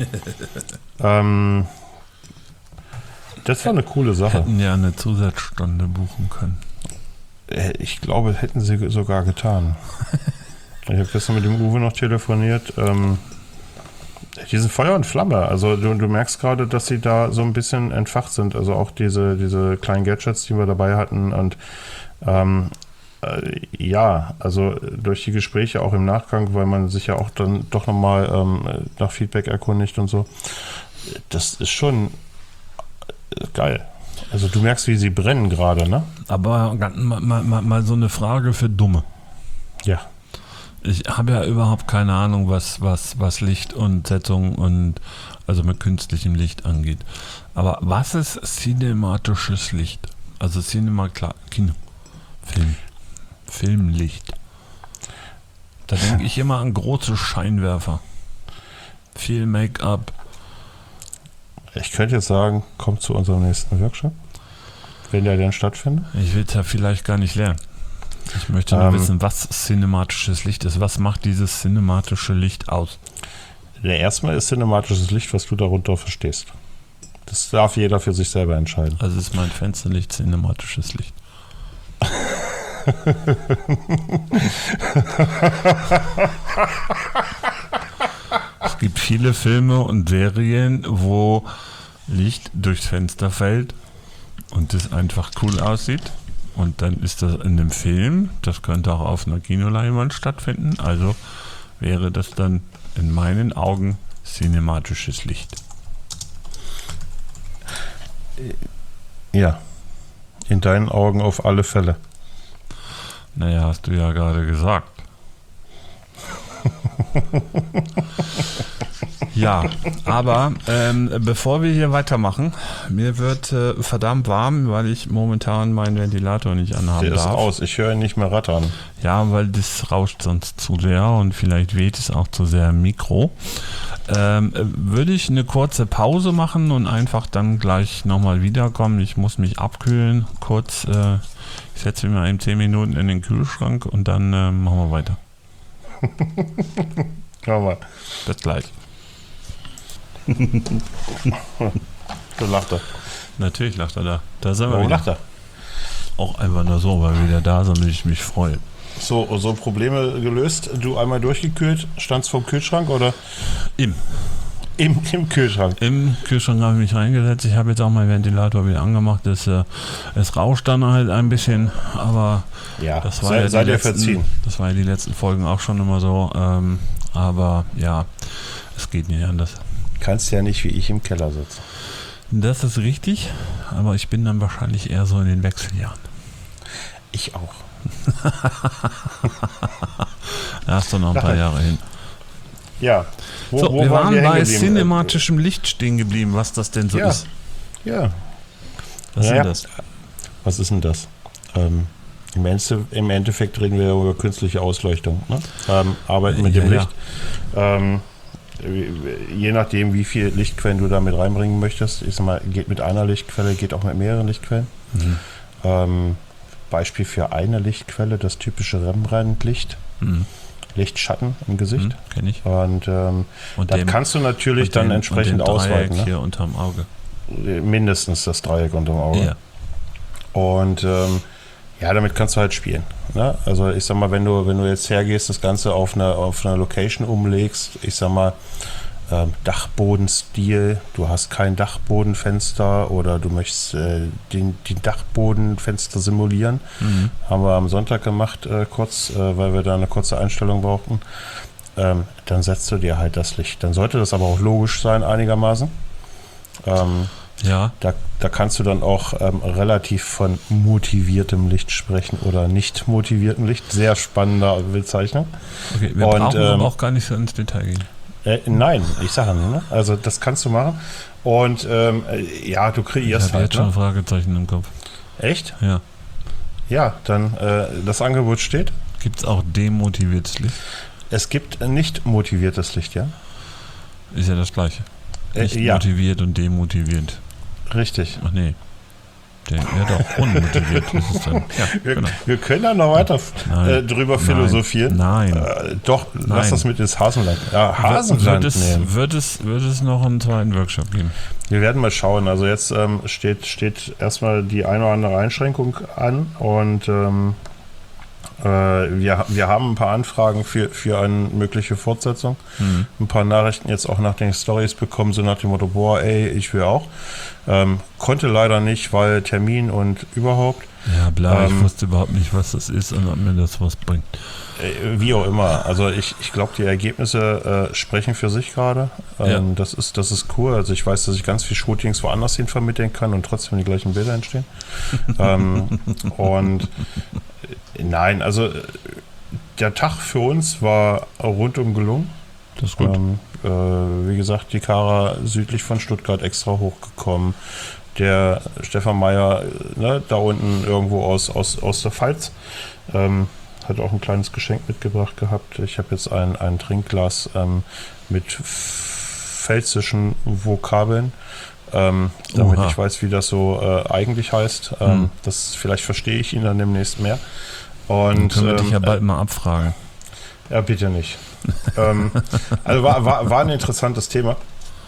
ähm, das war eine coole Sache. Hätten ja eine Zusatzstunde buchen können. Äh, Ich glaube, hätten sie sogar getan. Ich habe gestern mit dem Uwe noch telefoniert. Ähm, die sind Feuer und Flamme. Also du, du merkst gerade, dass sie da so ein bisschen entfacht sind. Also auch diese, diese kleinen Gadgets, die wir dabei hatten. Und ähm, äh, ja, also durch die Gespräche auch im Nachgang, weil man sich ja auch dann doch nochmal ähm, nach Feedback erkundigt und so. Das ist schon geil. Also du merkst, wie sie brennen gerade, ne? Aber mal, mal, mal so eine Frage für Dumme. Ja. Ich habe ja überhaupt keine Ahnung, was, was, was Licht und Setzung und also mit künstlichem Licht angeht. Aber was ist cinematisches Licht? Also Cinema, klar, Kino, Film, Filmlicht. Da denke ich immer an große Scheinwerfer. Viel Make-up. Ich könnte jetzt sagen, kommt zu unserem nächsten Workshop, wenn der denn stattfindet. Ich will es ja vielleicht gar nicht lernen. Ich möchte nur Ähm, wissen, was cinematisches Licht ist. Was macht dieses cinematische Licht aus? Der erstmal ist cinematisches Licht, was du darunter verstehst. Das darf jeder für sich selber entscheiden. Also ist mein Fensterlicht cinematisches Licht. Es gibt viele Filme und Serien, wo Licht durchs Fenster fällt und es einfach cool aussieht. Und dann ist das in einem Film, das könnte auch auf einer Kinoleinwand stattfinden, also wäre das dann in meinen Augen cinematisches Licht. Ja, in deinen Augen auf alle Fälle. Naja, hast du ja gerade gesagt. Ja, aber ähm, bevor wir hier weitermachen, mir wird äh, verdammt warm, weil ich momentan meinen Ventilator nicht anhaben Der ist darf. aus, ich höre ihn nicht mehr rattern. Ja, weil das rauscht sonst zu sehr und vielleicht weht es auch zu sehr im Mikro. Ähm, würde ich eine kurze Pause machen und einfach dann gleich nochmal wiederkommen. Ich muss mich abkühlen, kurz. Äh, ich setze mich mal in zehn Minuten in den Kühlschrank und dann äh, machen wir weiter. Schau mal. Bis gleich. So lacht er. Natürlich lacht er da. Da sind wir Warum wieder. lacht er? Auch einfach nur so, weil wir wieder da sind und ich mich freue. So, so Probleme gelöst. Du einmal durchgekühlt, standst vorm Kühlschrank oder? Im. Im, im Kühlschrank. Im Kühlschrank habe ich mich reingesetzt. Ich habe jetzt auch meinen Ventilator wieder angemacht. Das, äh, es rauscht dann halt ein bisschen, aber Ja, das war sei, ja sei die dir letzten, verziehen. Das war ja die letzten Folgen auch schon immer so. Ähm, aber ja, es geht nicht anders. Kannst ja nicht wie ich im Keller sitzen. Das ist richtig, aber ich bin dann wahrscheinlich eher so in den Wechseljahren. Ich auch. Da hast du noch ein Ach, paar Jahre hin. Ja. Wo, So, wo wir waren hängen bei geblieben? cinematischem Licht stehen geblieben, was das denn so Ja. ist. Ja. Was Naja. ist das? Was ist denn das? Ähm, im, Ende, Im Endeffekt reden wir über künstliche Ausleuchtung. Ne? Ähm, arbeiten mit Ja, dem ja. Licht. Ähm, je nachdem, wie viel Lichtquellen du damit reinbringen möchtest. Ich sag mal, geht mit einer Lichtquelle, geht auch mit mehreren Lichtquellen. Mhm. Ähm, Beispiel für eine Lichtquelle, das typische Rembrandt-Licht. Mhm. Lichtschatten im Gesicht. Mhm, kenn ich. Und ähm, Und da dem- kannst du natürlich und dann den- entsprechend und den Dreieck ausweiten. Ne? hier unterm Auge. Mindestens das Dreieck unterm Auge. Ja. Und ähm, ja, damit kannst du halt spielen. Ne? Also ich sag mal, wenn du, wenn du jetzt hergehst, das Ganze auf eine, auf eine Location umlegst, ich sag mal, ähm, Dachbodenstil, du hast kein Dachbodenfenster oder du möchtest äh, den, den Dachbodenfenster simulieren. Mhm. Haben wir am Sonntag gemacht, äh, kurz, äh, weil wir da eine kurze Einstellung brauchten. Ähm, dann setzt du dir halt das Licht. Dann sollte das aber auch logisch sein, einigermaßen. Ähm, Ja, da, da kannst du dann auch ähm, relativ von motiviertem Licht sprechen oder nicht motiviertem Licht. Sehr spannende Bezeichnung. okay. Wir Und, brauchen ähm, aber auch gar nicht so ins Detail gehen. Äh, nein, ich sage nur, ne? Also das kannst du machen. Und ähm, äh, ja, du Ich kreierst habe halt. jetzt schon Ne? Fragezeichen im Kopf. Echt? Ja. Ja, dann äh, das Angebot steht. Gibt es auch demotiviertes Licht? Es gibt nicht motiviertes Licht, ja? Ist ja das Gleiche. Äh, Nicht ja, motiviert und demotiviert. richtig. Ach nee. Der, ja doch, unmotiviert ist es dann. Ja, Wir, genau. wir können da noch weiter Nein. äh, drüber Nein. philosophieren. Nein. Äh, doch, Nein. lass das mit ins Hasenland. Ja, Wird Hasenland es, nehmen. wird, es, wird es noch einen zweiten Workshop geben? Wir werden mal schauen. Also jetzt ähm, steht, steht erstmal die eine oder andere Einschränkung an und ähm, äh, wir, wir haben ein paar Anfragen für, für eine mögliche Fortsetzung. Mhm. Ein paar Nachrichten jetzt auch nach den Stories bekommen, so nach dem Motto, boah, ey, ich will auch. Ähm, konnte leider nicht, weil Termin und überhaupt. Ja, bla, Ähm, ich wusste überhaupt nicht, was das ist und ob mir das was bringt. Äh, Wie auch immer. Also ich, ich glaube, die Ergebnisse äh, sprechen für sich gerade. Ähm, Ja. das, ist, das ist cool. Also ich weiß, dass ich ganz viel Shootings woanders hin vermitteln kann und trotzdem die gleichen Bilder entstehen. ähm, und äh, nein, also äh, der Tag für uns war rundum gelungen. Das ist gut. Ähm, äh, wie gesagt, die Kara südlich von Stuttgart extra hochgekommen. Der Stefan Meyer, äh, ne, da unten irgendwo aus, aus, aus der Pfalz, ähm, hat auch ein kleines Geschenk mitgebracht gehabt. Ich habe jetzt ein, ein Trinkglas ähm, mit pfälzischen Vokabeln, ähm, damit Oha. ich weiß, wie das so äh, eigentlich heißt. Ähm, Hm. das, vielleicht verstehe ich ihn dann demnächst mehr. Dann Und können wir dich ja ähm, bald mal abfragen. ja, bitte nicht. ähm, also war, war, war ein interessantes Thema.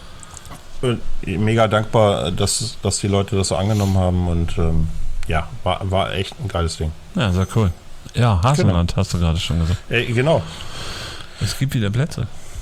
Und mega dankbar, dass, dass die Leute das so angenommen haben und ähm, ja, war, war echt ein geiles Ding. Ja, sehr cool. Ja, Hasenland hast du gerade schon gesagt. Äh, genau. Es gibt wieder Plätze.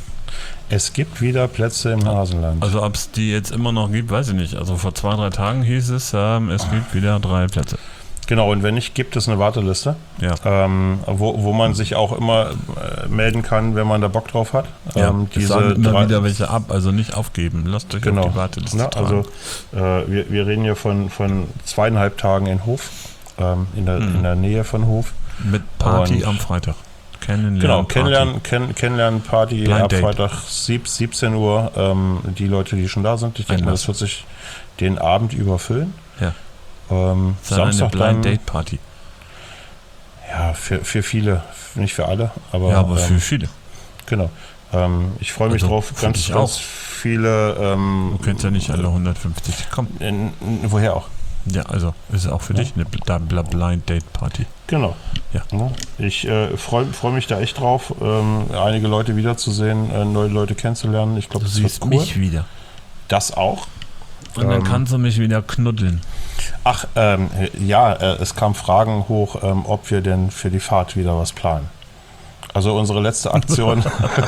Es gibt wieder Plätze im Hasenland. Also ob es die jetzt immer noch gibt, weiß ich nicht. Also vor zwei, drei Tagen hieß es, ähm, es gibt wieder drei Plätze. Genau, und wenn nicht, gibt es eine Warteliste, Ja. ähm, wo, wo man sich auch immer äh, melden kann, wenn man da Bock drauf hat. Ja, Ähm, es diese sagen immer drei, wieder welche ab, also nicht aufgeben. Lasst euch genau, auf die Warteliste ne, tragen. also äh, wir, wir reden hier von, von zweieinhalb Tagen in Hof, ähm, in, der, Hm. in der Nähe von Hof. Mit Party und- am Freitag. Kennenlernen. Genau, Party. Kennenlernen, kenn, Kennenlernen-Party Blind ab Date. Freitag sieb, siebzehn Uhr. Ähm, die Leute, die schon da sind, ich denke mal, das Einlass. wird sich den Abend überfüllen. Ja. Ähm, Das ist eine Samstag Blind dann, Date Party. ja, für, für viele, nicht für alle, aber, Ja, aber für ähm, viele. genau. Ähm, ich freue mich Also, drauf, für ganz, dich ganz auch. viele. Ähm, Du kennst ja nicht alle hundertfünfzig kommen. in, in, woher auch? Ja, also ist auch für Ja. dich eine Bl- Bl- Blind Date Party. Genau. Ja. Ne? Ich äh, freue freu mich da echt drauf, ähm, einige Leute wiederzusehen, äh, neue Leute kennenzulernen. Ich glaube, Du das wird siehst cool. mich wieder. Das auch. Und dann Ähm, kannst du mich wieder knuddeln. Ach, ähm, ja, äh, es kamen Fragen hoch, ähm, ob wir denn für die Fahrt wieder was planen. Also unsere letzte Aktion,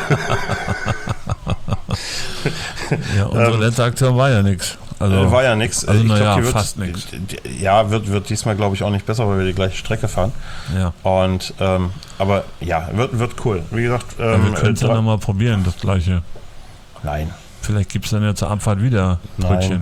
Ja, unsere ähm, letzte Aktion war ja nichts. Also, äh, war ja nichts. also Ich na glaub, ja, die wird, fast nix. die- Ja, wird, wird diesmal, glaube ich, auch nicht besser, weil wir die gleiche Strecke fahren. ja. Und, ähm, aber ja, wird, wird cool. Wie gesagt, Aber ähm, wir können es äh, ja drei- nochmal probieren, das gleiche. Nein. Vielleicht gibt es dann ja zur Abfahrt wieder Nein. Brötchen.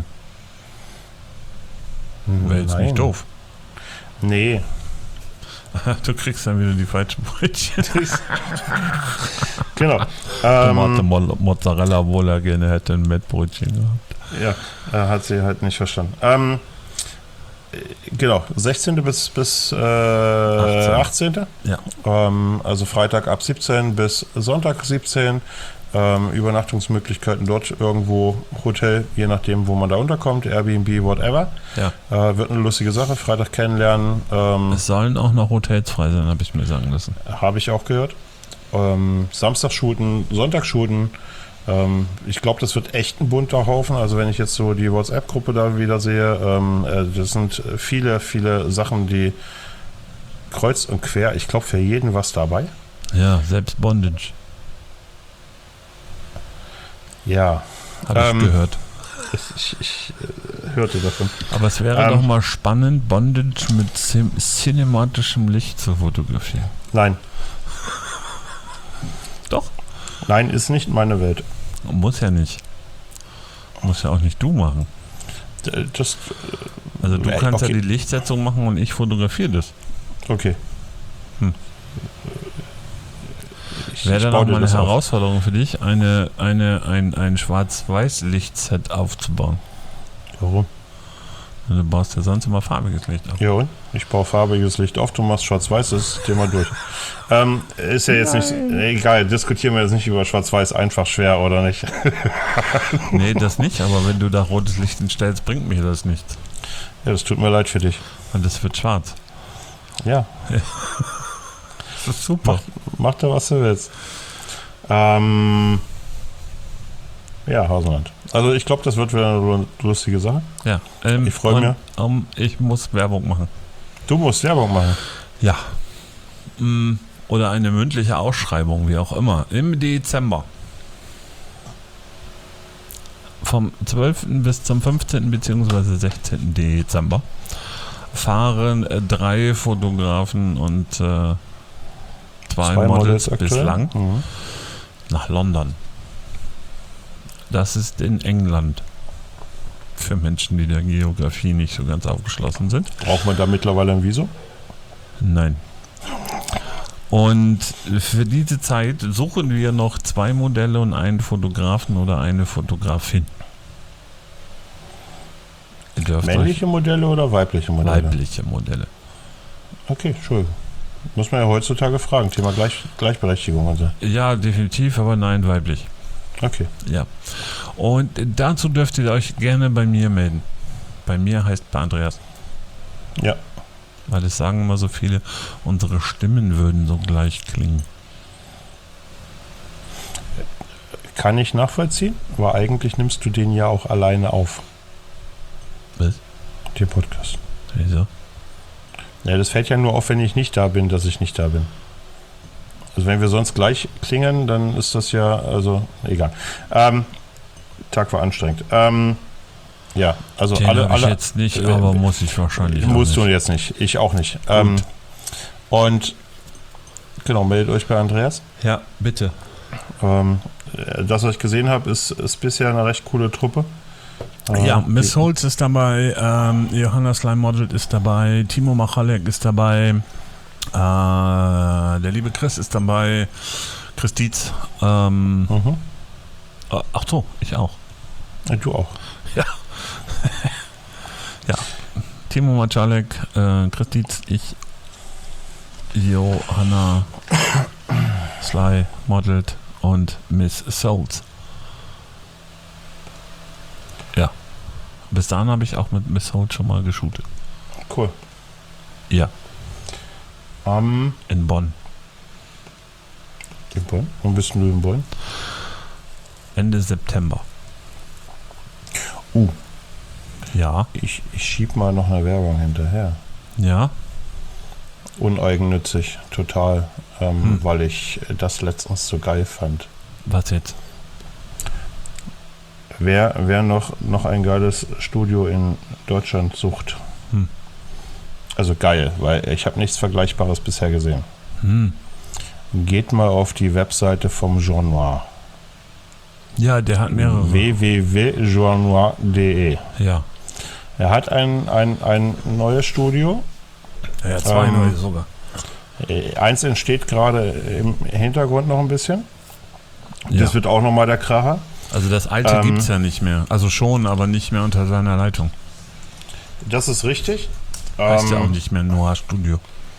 Wäre jetzt Nein. nicht doof. Nee. Du kriegst dann wieder die falschen Brötchen. Genau. Tomate, Ähm, Mo- Mozzarella, obwohl er gerne hätte ein Mettbrötchen gehabt. ja, äh, hat sie halt nicht verstanden. Ähm, äh, genau, sechzehnten bis, bis äh, achtzehnten Ja. Ähm, also Freitag ab siebzehn bis Sonntag siebzehn. Ähm, Übernachtungsmöglichkeiten dort irgendwo, Hotel, je nachdem, wo man da unterkommt, Airbnb, whatever. Ja. Äh, wird eine lustige Sache. Freitag kennenlernen, ähm, Es sollen auch noch Hotels frei sein, habe ich mir sagen lassen. habe ich auch gehört. Ähm, Samstag shooten, Sonntag shooten. Ähm, ich glaube, das wird echt ein bunter Haufen. Also wenn ich jetzt so die WhatsApp-Gruppe da wieder sehe, ähm, äh, das sind viele, viele Sachen, die kreuz und quer. Ich glaube, für jeden was dabei. Ja, selbst Bondage, Ja, habe ich Ähm, gehört. ich, ich äh, hörte davon. Aber es wäre ähm, doch mal spannend, Bondage mit cin cinematischem Licht zu fotografieren. Nein, Doch. nein, ist nicht meine Welt. Muss ja nicht. Muss ja auch nicht du machen. D- Das, Also du Äh, kannst okay. ja die Lichtsetzung machen und ich fotografiere das. okay. Hm. Ich, Wäre ich dann baue auch dir mal eine das auf. Herausforderung für dich, eine, eine, ein, ein Schwarz-Weiß-Lichtset aufzubauen. Warum? Du baust ja sonst immer farbiges Licht auf. Ja, und? Ich baue farbiges Licht auf, du machst schwarz-weiß, das ist Thema durch. ähm, ist ja jetzt nicht, egal, diskutieren wir jetzt nicht über schwarz-weiß, einfach schwer oder nicht. Nee, das nicht, aber wenn du da rotes Licht hinstellst, bringt mir das nichts. Ja, das tut mir leid für dich. Und das wird schwarz. Ja, Das ist super. mach da, was du willst. Ähm, ja, Hasenland. Also ich glaube, das wird wieder eine lustige Sache. Ja, ähm, Ich freu und, mich. Ähm, ich muss Werbung machen. Du musst Werbung machen. Ja. Mm, Oder eine mündliche Ausschreibung, wie auch immer. Im Dezember. Vom zwölften bis zum fünfzehnten bzw. sechzehnten Dezember fahren äh, drei Fotografen und äh, zwei, Models, aktuell. bislang Mhm. nach London. Das ist in England. Für Menschen, die der Geografie nicht so ganz aufgeschlossen sind. Braucht man da mittlerweile ein Visum? Nein. Und für diese Zeit suchen wir noch zwei Modelle und einen Fotografen oder eine Fotografin. Ihr dürft Männliche Modelle oder weibliche euch Modelle? weibliche Modelle. Okay, Entschuldigung. Muss man ja heutzutage fragen. Thema Gleich, Gleichberechtigung und so. Ja, definitiv, aber nein, weiblich. Okay. Ja. Und dazu dürft ihr euch gerne bei mir melden. Bei mir heißt bei Andreas. Ja. Weil es sagen immer so viele, unsere Stimmen würden so gleich klingen. Kann ich nachvollziehen, aber eigentlich nimmst du den ja auch alleine auf. Was? Den Podcast. Wieso? Ja, das fällt ja nur auf, wenn ich nicht da bin, dass ich nicht da bin. Also wenn wir sonst gleich klingen, dann ist das ja, also egal. Ähm, Tag war anstrengend. Ähm, Ja, also Den alle, habe ich alle jetzt nicht, aber äh, muss ich wahrscheinlich musst auch du nicht. jetzt nicht. Ich auch nicht. Ähm, und genau, meldet euch bei Andreas. Ja, bitte. Ähm, das, was ich gesehen habe, ist, ist bisher eine recht coole Truppe. Äh, Ja, Miss die- Holz ist dabei, ähm, Johanna Slime Model ist dabei, Timo Machalek ist dabei, äh, der liebe Chris ist dabei, Chris Dietz, ähm, Mhm. äh, ach so, ich auch. Ja, du auch. Ja. ja. Timo Machalek, äh, Chris Dietz, ich, Johanna Sly Modelt und Miss Souls. Ja. Bis dahin habe ich auch mit Miss Souls schon mal geshootet. Cool. Ja, Ähm, in Bonn. in Bonn? Wo bist du in Bonn? Ende September. Uh, Ja, ich, ich schieb mal noch eine Werbung hinterher. ja. Uneigennützig, total, ähm, Hm. weil ich das letztens so geil fand. Was jetzt? Wer, wer noch, noch ein geiles Studio in Deutschland sucht, Hm. also geil, weil ich habe nichts Vergleichbares bisher gesehen. Hm. Geht mal auf die Webseite vom Jean Noir. Ja, der hat mehrere. w w w punkt jean noir punkt d e. Ja. Er hat ein, ein, ein neues Studio. Ja, zwei Ähm, neue sogar. Äh, Eins entsteht gerade im Hintergrund noch ein bisschen. Ja. Das wird auch nochmal der Kracher. Also das alte ähm, gibt's ja nicht mehr. Also schon, aber nicht mehr unter seiner Leitung. Das ist richtig. Heißt ja Ähm, auch nicht mehr Noah Studio.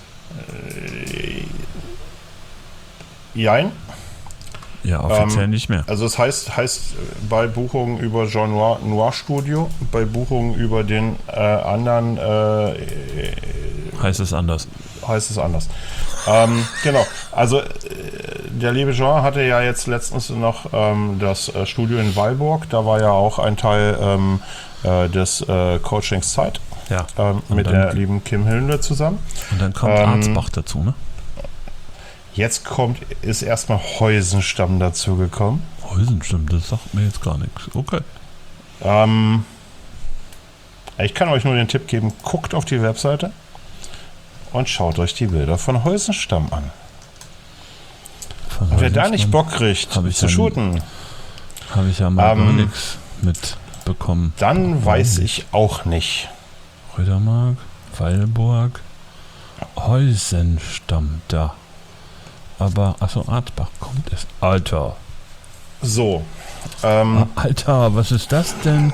Jein. Ja, offiziell ähm, nicht mehr. Also es heißt, heißt bei Buchungen über Jean Noir, Noir Studio, bei Buchungen über den äh, anderen äh, Heißt es anders. heißt es anders. ähm, genau, also äh, der liebe Jean hatte ja jetzt letztens noch ähm, das äh, Studio in Weilburg, da war ja auch ein Teil ähm, äh, des äh, Coachings Zeit Ja. ähm, Und mit dann- der lieben Kim Hillne zusammen. Und dann kommt ähm, Arzbach dazu, ne? Jetzt kommt, ist erstmal Heusenstamm dazu gekommen. Heusen, stimmt, das sagt mir jetzt gar nichts. Okay. Ähm, ich kann euch nur den Tipp geben, guckt auf die Webseite und schaut euch die Bilder von Heusenstamm an. Von Und wer da nicht Heusenstamm Bock kriegt Hab ich zu ja nie. shooten, Habe ich ja mal Ähm, gar nichts mitbekommen. dann weiß ich auch nicht. Rödermark, Weilburg, Heusenstamm, da. Aber, achso, Arzbach kommt es. Alter. So, ähm, Alter, was ist das denn?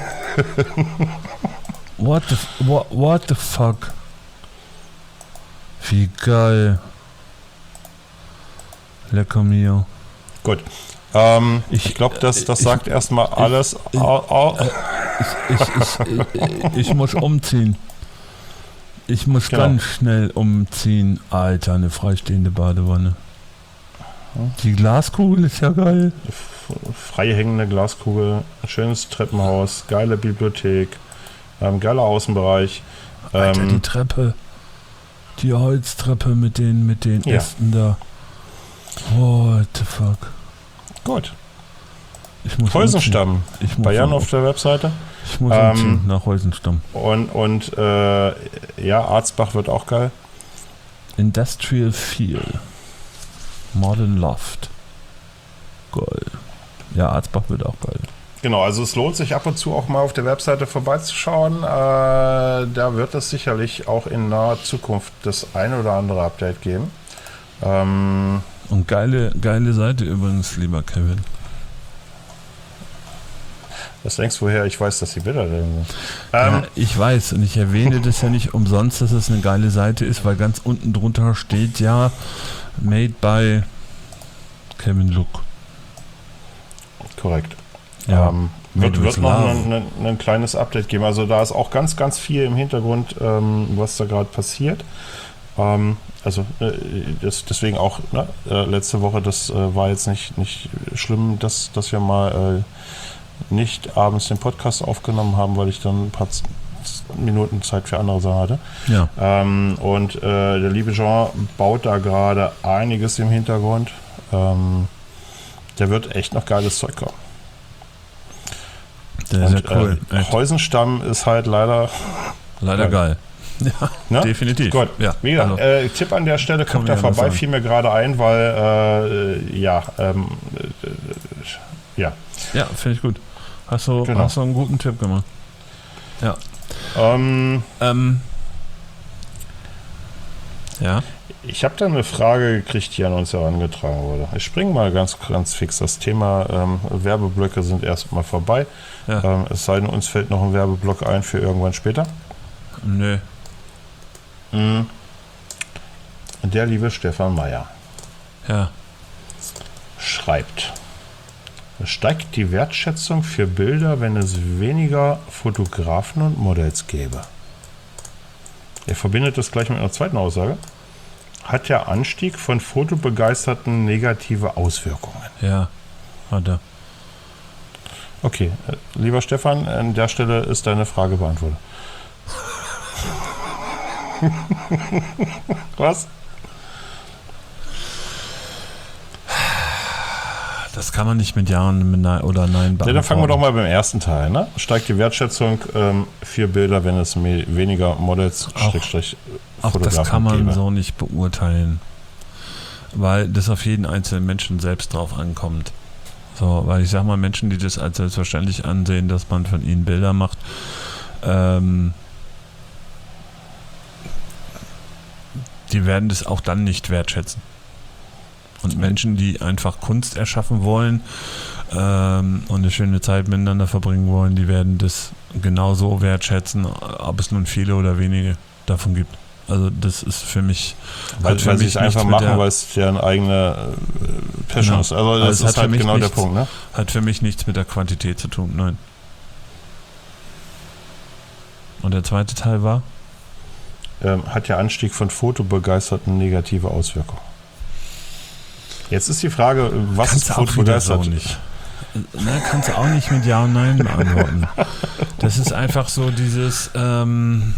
What the, what, what the fuck? Wie geil. Lecker mio. gut. Ähm, Ich- ich glaube, das, das ich- sagt erstmal alles. ich- au, au, Ich, ich, ich, ich muss umziehen. Ich muss Genau. ganz schnell umziehen. Alter, eine freistehende Badewanne. Die Glaskugel ist ja geil. freihängende Glaskugel, ein schönes Treppenhaus, geile Bibliothek, ähm, geiler Außenbereich. Alter, die Ähm, Treppe. Die Holztreppe mit den, mit den Ja. Ästen da. What the fuck? gut. Ich muss Heusenstamm. umziehen. Ich muss, Bei Jan um- auf der Webseite. ich muss Ähm, umziehen nach Heusenstamm. Und, und äh, ja, Arzbach wird auch geil. Industrial Feel. Modern Loft. Geil. Ja, Arzbach wird auch geil. Genau, also es lohnt sich ab und zu auch mal auf der Webseite vorbeizuschauen. Äh, da wird es sicherlich auch in naher Zukunft das ein oder andere Update geben. Ähm, Und geile, geile Seite übrigens, lieber Kevin. was denkst du, woher ich weiß, dass die Bilder drin sind? Ähm, Ja, ich weiß und ich erwähne das ja nicht umsonst, dass es eine geile Seite ist, weil ganz unten drunter steht ja Made by Kevin Look. Korrekt. Ja, ähm, Made wird with wird noch Love. ein, ein, ein kleines Update geben. Also da ist auch ganz, ganz viel im Hintergrund, ähm, was da gerade passiert. Ähm, also äh, das, deswegen auch ne, äh, letzte Woche, das äh, war jetzt nicht, nicht schlimm, dass, dass wir mal äh, nicht abends den Podcast aufgenommen haben, weil ich dann ein paar Z- Minuten Zeit für andere Sachen hatte. Ja, Ähm, und äh, der liebe Jean baut da gerade einiges im Hintergrund. Ähm, der wird echt noch geiles Zeug kommen. Sehr, Und, sehr cool. Äh, Heusenstamm ist halt leider... Leider geil. Ja, ne? definitiv. Gut. Ja, Wie gesagt, also, äh, Tipp an der Stelle, kommt da vorbei, fiel mir gerade ein, weil, äh, ja, ähm, äh, ja. Ja, finde ich gut. Hast du, Genau. hast du einen guten Tipp gemacht. Ja. Ähm, Ähm, ja. Ich habe da eine Frage gekriegt, die an uns herangetragen wurde. Ich springe mal ganz, ganz fix. Das Thema ähm, Werbeblöcke sind erstmal vorbei. Ja. Ähm, es sei denn, uns fällt noch ein Werbeblock ein für irgendwann später. Nö. Mhm. Der liebe Stefan Meyer Ja. schreibt: Steigt die Wertschätzung für Bilder, wenn es weniger Fotografen und Models gäbe? Er verbindet das gleich mit einer zweiten Aussage. Hat der Anstieg von Fotobegeisterten negative Auswirkungen? Ja. Hat er. Okay, äh, lieber Stefan, an der Stelle ist deine Frage beantwortet. Was? Das kann man nicht mit Jahren mit Nein oder Nein beantworten. Ja, dann fangen wir doch mal beim ersten Teil. Ne? Steigt die Wertschätzung ähm, für Bilder, wenn es me- weniger Models, Auch- Schrägstrich, Auch Fotografen das kann man gäbe? so nicht beurteilen. Weil das auf jeden einzelnen Menschen selbst drauf ankommt. So, weil ich sag mal, Menschen, die das als selbstverständlich ansehen, dass man von ihnen Bilder macht, ähm, die werden das auch dann nicht wertschätzen. Und Menschen, die einfach Kunst erschaffen wollen ähm, und eine schöne Zeit miteinander verbringen wollen, die werden das genauso wertschätzen, ob es nun viele oder wenige davon gibt. Also das ist für mich... Weil, hat für weil sie mich es einfach nichts mit machen, der- weil es deren eigene äh, Passion Genau. ist. Also Also das es hat ist für halt mich genau der nichts- Punkt. Ne? Hat für mich nichts mit der Quantität zu tun, nein. Und der zweite Teil war? Ähm, hat der Anstieg von Fotobegeisterten negative Auswirkungen? Jetzt ist die Frage, was Kannst ist du auch wieder so fotobegeistert? nicht. Ne, kannst du auch nicht mit Ja und Nein beantworten. Das ist einfach so dieses, ähm,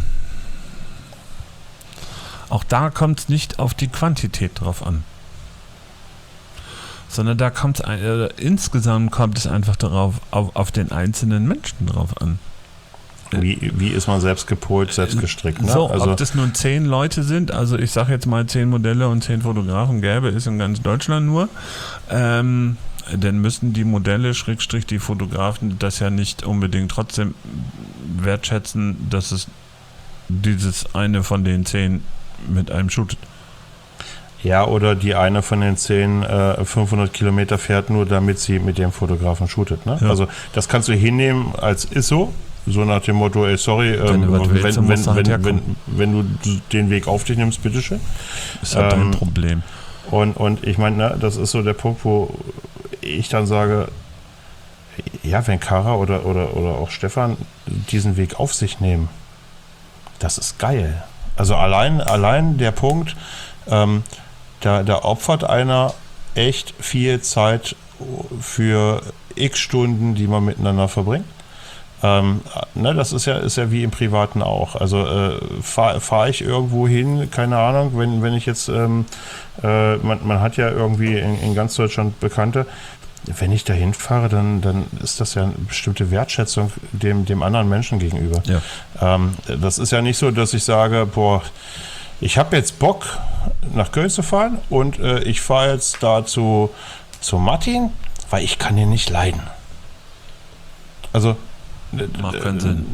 auch da kommt es nicht auf die Quantität drauf an. Sondern da kommt es, äh, insgesamt kommt es einfach darauf, auf, auf den einzelnen Menschen drauf an. Wie, wie ist man selbst gepolt, selbst gestrickt? Ne? So, also, ob das nun zehn Leute sind, also ich sage jetzt mal zehn Modelle und zehn Fotografen gäbe, ist in ganz Deutschland nur, ähm, dann müssen die Modelle, Schrägstrich die Fotografen, das ja nicht unbedingt trotzdem wertschätzen, dass es dieses eine von den zehn mit einem shootet. ja, oder die eine von den zehn äh, fünfhundert Kilometer fährt, nur damit sie mit dem Fotografen shootet. Ne? Ja. Also das kannst du hinnehmen als ist so. So nach dem Motto, ey, sorry, Wenn ähm, du was wenn, willst, dann wenn, musst du halt wenn, wenn, herkommen. wenn du den Weg auf dich nimmst, bitteschön. Ist halt Ähm, dein Problem. Und, und ich meine, ne, das ist so der Punkt, wo ich dann sage, ja, wenn Kara oder, oder, oder auch Stefan diesen Weg auf sich nehmen, das ist geil. Also allein, allein der Punkt, ähm, da, da opfert einer echt viel Zeit für x Stunden, die man miteinander verbringt. Ähm, ne, das ist ja, ist ja wie im Privaten auch. Also äh, fahre fahr ich irgendwo hin, keine Ahnung, wenn, wenn ich jetzt, ähm, äh, man, man hat ja irgendwie in, in ganz Deutschland Bekannte, wenn ich da hinfahre, dann, dann ist das ja eine bestimmte Wertschätzung dem, dem anderen Menschen gegenüber. Ja. Ähm, das ist ja nicht so, dass ich sage, boah, ich habe jetzt Bock, nach Köln zu fahren und äh, ich fahre jetzt da zu, zu Martin, weil ich kann den nicht leiden. Also Macht keinen Sinn.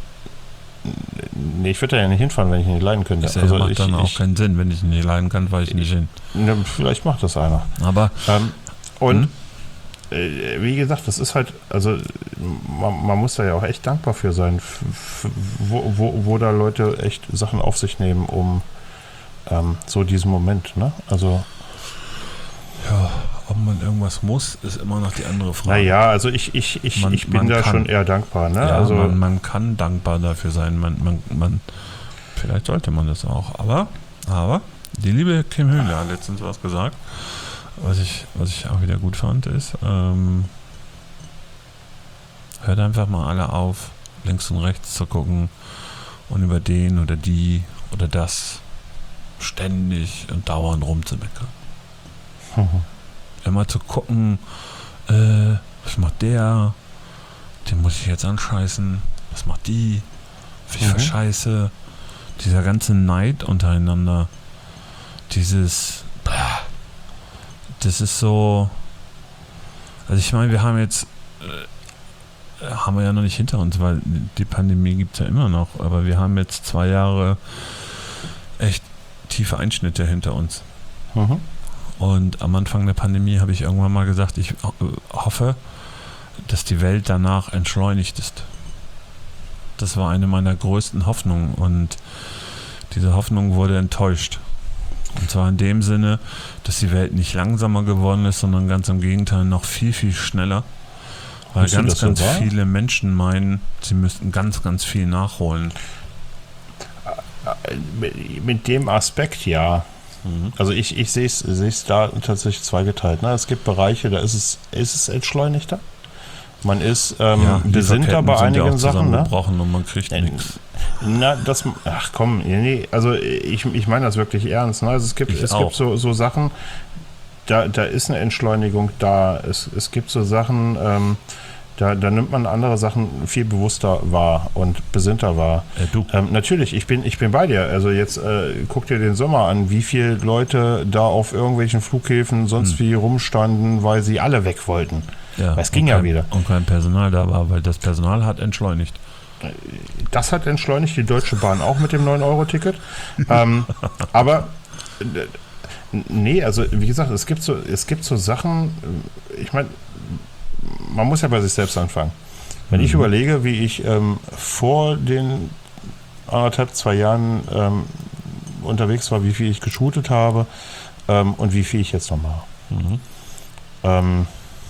Nee, ich würde da ja nicht hinfahren, wenn ich ihn nicht leiden könnte. Ich sag, also macht ich, dann auch ich, keinen Sinn, wenn ich ihn nicht leiden kann, fahre ich nicht hin. ne, vielleicht macht das einer. Aber Ähm, und Hm? äh, wie gesagt, das ist halt, also man, man muss da ja auch echt dankbar für sein, f- f- wo, wo, wo da Leute echt Sachen auf sich nehmen, um ähm, so diesen Moment, ne? Also ja, ob man irgendwas muss, ist immer noch die andere Frage. naja, also ich, ich, ich, Man- ich bin man da kann. schon eher dankbar, ne? Ja, also man, man kann dankbar dafür sein. Man, man, man, vielleicht sollte man das auch. Aber, aber die liebe Kim Höhler hat letztens was gesagt, was ich, was ich auch wieder gut fand, ist, ähm, hört einfach mal alle auf, links und rechts zu gucken und über den oder die oder das ständig und dauernd rumzumeckern. Immer zu gucken, äh, was macht der? den muss ich jetzt anscheißen, was macht die, wie Mhm. für Scheiße, dieser ganze Neid untereinander, dieses, das ist so, also ich meine, wir haben jetzt, äh, haben wir ja noch nicht hinter uns, weil die Pandemie gibt es ja immer noch, aber wir haben jetzt zwei Jahre echt tiefe Einschnitte hinter uns. Mhm. Und am Anfang der Pandemie habe ich irgendwann mal gesagt, ich hoffe, dass die Welt danach entschleunigt ist. Das war eine meiner größten Hoffnungen und diese Hoffnung wurde enttäuscht. Und zwar in dem Sinne, dass die Welt nicht langsamer geworden ist, sondern ganz im Gegenteil noch viel, viel schneller. Weil Findest du ganz, das so ganz wahr? viele Menschen meinen, sie müssten ganz, ganz viel nachholen. Mit, mit dem Aspekt ja. Mhm. Also ich, ich sehe es da tatsächlich zweigeteilt. Ne? Es gibt Bereiche, da ist es, ist es entschleunigter. Man ist ähm, Ja, besinnter bei sind ja einigen auch Sachen. Ne? zusammengebrochen und man kriegt Äh, nichts. Na, das, ach komm, nee, also ich, ich meine das wirklich ernst. Ne? Also es gibt, Ich es auch. gibt so, so Sachen, da, da ist eine Entschleunigung da. Es, es gibt so Sachen, ähm, da, da nimmt man andere Sachen viel bewusster wahr und besinnter wahr. Äh, du. Ähm, natürlich, ich bin, ich bin bei dir. Also jetzt äh, guck dir den Sommer an, wie viele Leute da auf irgendwelchen Flughäfen sonst Hm. wie rumstanden, weil sie alle weg wollten. Ja, es ging und ja kein, wieder. Und kein Personal da war, weil das Personal hat entschleunigt. Das hat entschleunigt, die Deutsche Bahn auch mit dem neun Euro Ticket. ähm, aber äh, nee, also wie gesagt, es gibt so, es gibt so Sachen, äh, ich meine, man muss ja bei sich selbst anfangen. Wenn Mhm. ich überlege, wie ich ähm, vor den anderthalb, zwei Jahren ähm, unterwegs war, wie viel ich geshootet habe ähm, und wie viel ich jetzt noch mache. Mhm. Ähm,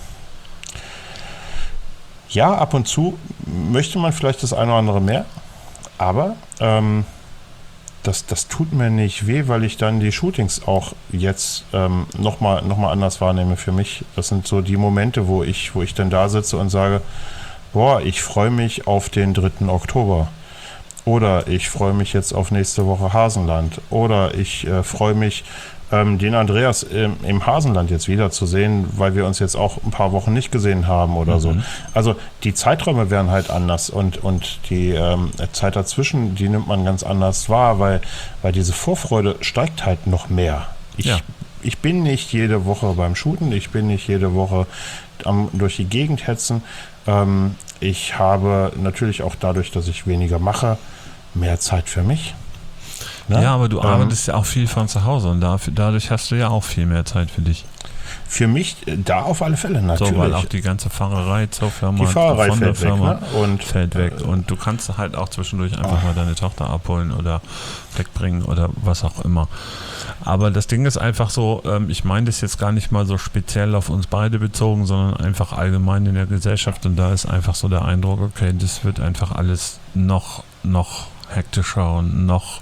ja, ab und zu möchte man vielleicht das eine oder andere mehr, aber ähm, das, das tut mir nicht weh, weil ich dann die Shootings auch jetzt ähm, nochmal noch mal anders wahrnehme für mich. Das sind so die Momente, wo ich, wo ich dann da sitze und sage, boah, ich freue mich auf den dritten Oktober. Oder ich freue mich jetzt auf nächste Woche Hasenland. Oder ich äh, freue mich, ähm, den Andreas im, im Hasenland jetzt wiederzusehen, weil wir uns jetzt auch ein paar Wochen nicht gesehen haben oder Mhm. so. Also die Zeiträume werden halt anders und, und die ähm, Zeit dazwischen, die nimmt man ganz anders wahr, weil, weil diese Vorfreude steigt halt noch mehr. Ich, Ja. ich bin nicht jede Woche beim Shooten, ich bin nicht jede Woche am, durch die Gegend hetzen. Ähm, ich habe natürlich auch dadurch, dass ich weniger mache, mehr Zeit für mich. Ne? Ja, aber du Ähm, arbeitest ja auch viel von zu Hause und dafür, dadurch hast du ja auch viel mehr Zeit für dich. Für mich äh, da auf alle Fälle natürlich. So, weil auch die ganze Fahrerei zur Firma, die Fahrerei von der fällt weg. Firma Ne? Und fällt weg. Und du kannst halt auch zwischendurch einfach mal deine Tochter abholen oder wegbringen oder was auch immer. Aber das Ding ist einfach so, ähm, ich meine das jetzt gar nicht mal so speziell auf uns beide bezogen, sondern einfach allgemein in der Gesellschaft. Und da ist einfach so der Eindruck, okay, das wird einfach alles noch, noch hektischer und noch,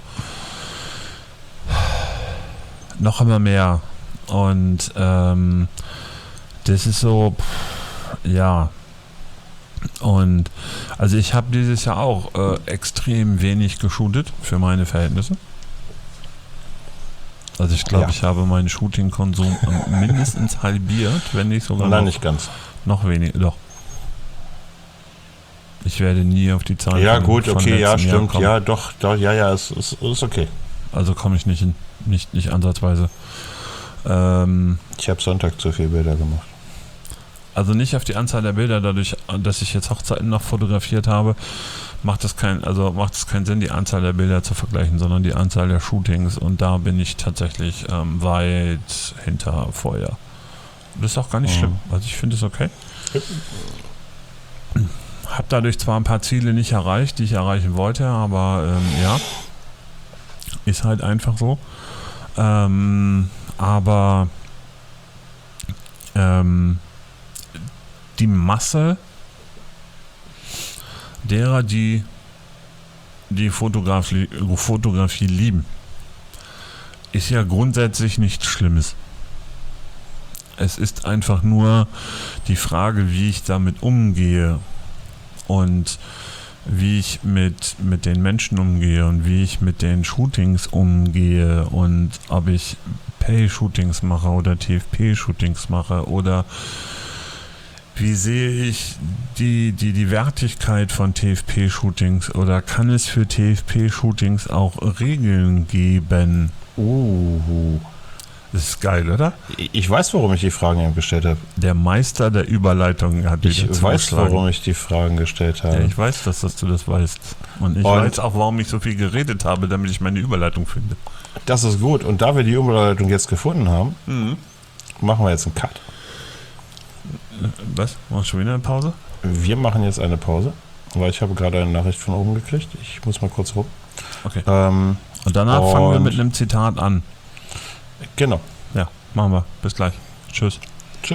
noch immer mehr. Und ähm, das ist so, pff, ja. Und also ich habe dieses Jahr auch äh, extrem wenig geshootet für meine Verhältnisse. Also ich glaube, Ja. ich habe meinen Shooting-Konsum mindestens halbiert, wenn nicht sogar nein, noch, nicht ganz. noch weniger. Doch. Ich werde nie auf die Zahl Ja von, gut, von okay, ja letztem Jahr stimmt, kommen. ja doch, doch, ja, ja, es ist, ist okay. Also komme ich nicht hin. Nicht, nicht ansatzweise. Ähm, Ich habe Sonntag zu viele Bilder gemacht. Also nicht auf die Anzahl der Bilder, dadurch, dass ich jetzt Hochzeiten noch fotografiert habe, macht es kein, also macht es keinen Sinn, die Anzahl der Bilder zu vergleichen, sondern die Anzahl der Shootings, und da bin ich tatsächlich ähm, weit hinter vorher. Das ist auch gar nicht Mhm. schlimm. Also ich finde es okay. Hab dadurch zwar ein paar Ziele nicht erreicht, die ich erreichen wollte, aber ähm, ja, ist halt einfach so. Ähm, aber ähm, die Masse derer, die die Fotografie, Fotografie lieben, ist ja grundsätzlich nichts Schlimmes. Es ist einfach nur die Frage, wie ich damit umgehe und wie ich mit, mit den Menschen umgehe und wie ich mit den Shootings umgehe und ob ich Pay-Shootings mache oder T F P-Shootings mache oder Wie sehe ich die, die, die Wertigkeit von T F P-Shootings oder kann es für T F P-Shootings auch Regeln geben? Uh. Das ist geil, oder? Ich weiß, warum ich die Fragen eben gestellt habe. Der Meister der Überleitung hat Ich weiß, warum ich die Fragen gestellt habe. Ja, ich weiß, dass, dass du das weißt. Und ich Und weiß auch, warum ich so viel geredet habe, damit ich meine Überleitung finde. Das ist gut. Und da wir die Überleitung jetzt gefunden haben, Mhm. machen wir jetzt einen Cut. Was? Machst du schon wieder eine Pause? Wir machen jetzt eine Pause, weil ich habe gerade eine Nachricht von oben gekriegt. Ich muss mal kurz rum. Okay. Ähm, Und danach fangen wir und- mit einem Zitat an. genau. Ja, machen wir. Bis gleich. Tschüss. Tschö.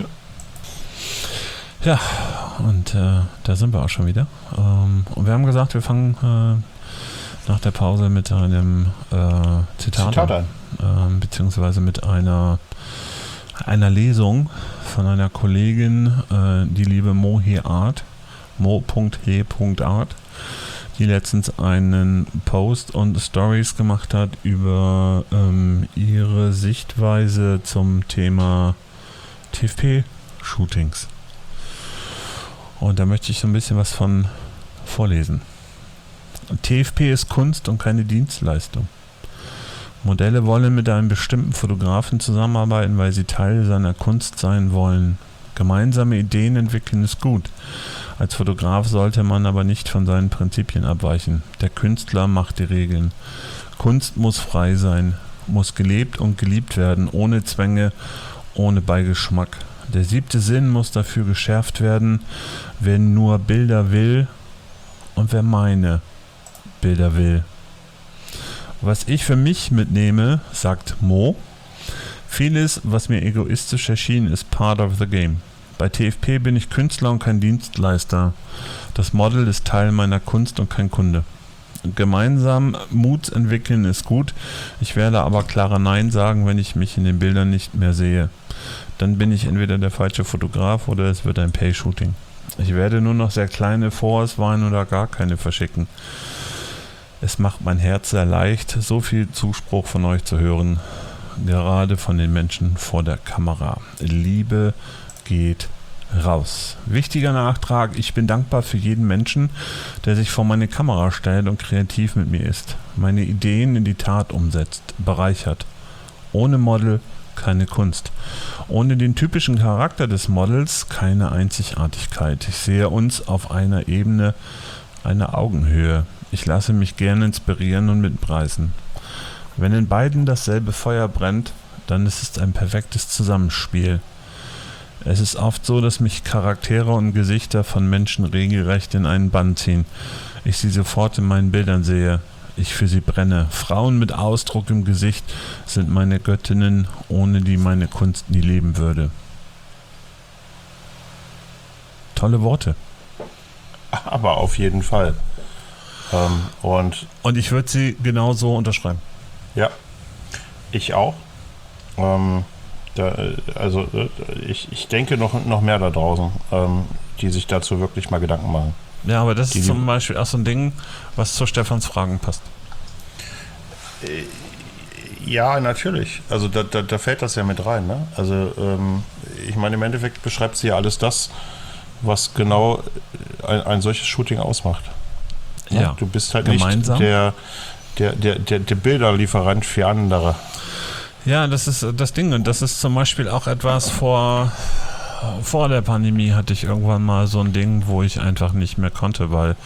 Ja, und äh, da sind wir auch schon wieder. Ähm, und wir haben gesagt, wir fangen äh, nach der Pause mit einem äh, Zitat, Zitat an. an. Ähm, beziehungsweise mit einer, einer Lesung von einer Kollegin, äh, die liebe Mohe Art, mo.he.art, die letztens einen Post und Stories gemacht hat über ähm, ihre Sichtweise zum Thema T F P-Shootings. Und da möchte ich so ein bisschen was von vorlesen. T F P ist Kunst und keine Dienstleistung. Modelle wollen mit einem bestimmten Fotografen zusammenarbeiten, weil sie Teil seiner Kunst sein wollen. Gemeinsame Ideen entwickeln ist gut. Als Fotograf sollte man aber nicht von seinen Prinzipien abweichen. Der Künstler macht die Regeln. Kunst muss frei sein, muss gelebt und geliebt werden, ohne Zwänge, ohne Beigeschmack. Der siebte Sinn muss dafür geschärft werden, wer nur Bilder will und wer meine Bilder will. Was ich für mich mitnehme, sagt Mo, vieles, was mir egoistisch erschien, ist part of the game. Bei T F P bin ich Künstler und kein Dienstleister. Das Model ist Teil meiner Kunst und kein Kunde. Gemeinsam Mut entwickeln ist gut. Ich werde aber klarer Nein sagen, wenn ich mich in den Bildern nicht mehr sehe. Dann bin ich entweder der falsche Fotograf oder es wird ein Pay-Shooting. Ich werde nur noch sehr kleine Vorauswahlen oder gar keine verschicken. Es macht mein Herz sehr leicht, so viel Zuspruch von euch zu hören, gerade von den Menschen vor der Kamera. Liebe geht raus. Wichtiger Nachtrag, ich bin dankbar für jeden Menschen, der sich vor meine Kamera stellt und kreativ mit mir ist, meine Ideen in die Tat umsetzt, bereichert. Ohne Model keine Kunst. Ohne den typischen Charakter des Models keine Einzigartigkeit. Ich sehe uns auf einer Ebene, einer Augenhöhe. Ich lasse mich gerne inspirieren und mitreißen. Wenn in beiden dasselbe Feuer brennt, dann ist es ein perfektes Zusammenspiel. Es ist oft so, dass mich Charaktere und Gesichter von Menschen regelrecht in einen Bann ziehen. Ich sie sofort in meinen Bildern sehe. Ich für sie brenne. Frauen mit Ausdruck im Gesicht sind meine Göttinnen, ohne die meine Kunst nie leben würde. Tolle Worte. Aber auf jeden Fall. Ähm, und Und ich würde sie genauso unterschreiben. ja, ich auch. Ähm, da, also äh, ich, ich denke noch, noch mehr da draußen, ähm, die sich dazu wirklich mal Gedanken machen. Ja, aber das Die- ist zum Beispiel auch so ein Ding, was zu Stefans Fragen passt. Ja, natürlich. Also da, da, da fällt das ja mit rein. Ne? Also ähm, ich meine, im Endeffekt beschreibt sie ja alles das, was genau ein, ein solches Shooting ausmacht. Ne? Ja. Du bist halt Gemeinsam. nicht der, der, der, der, der Bilderlieferant für andere. Ja, das ist das Ding. Und das ist zum Beispiel auch etwas vor, vor der Pandemie hatte ich irgendwann mal so ein Ding, wo ich einfach nicht mehr konnte, weil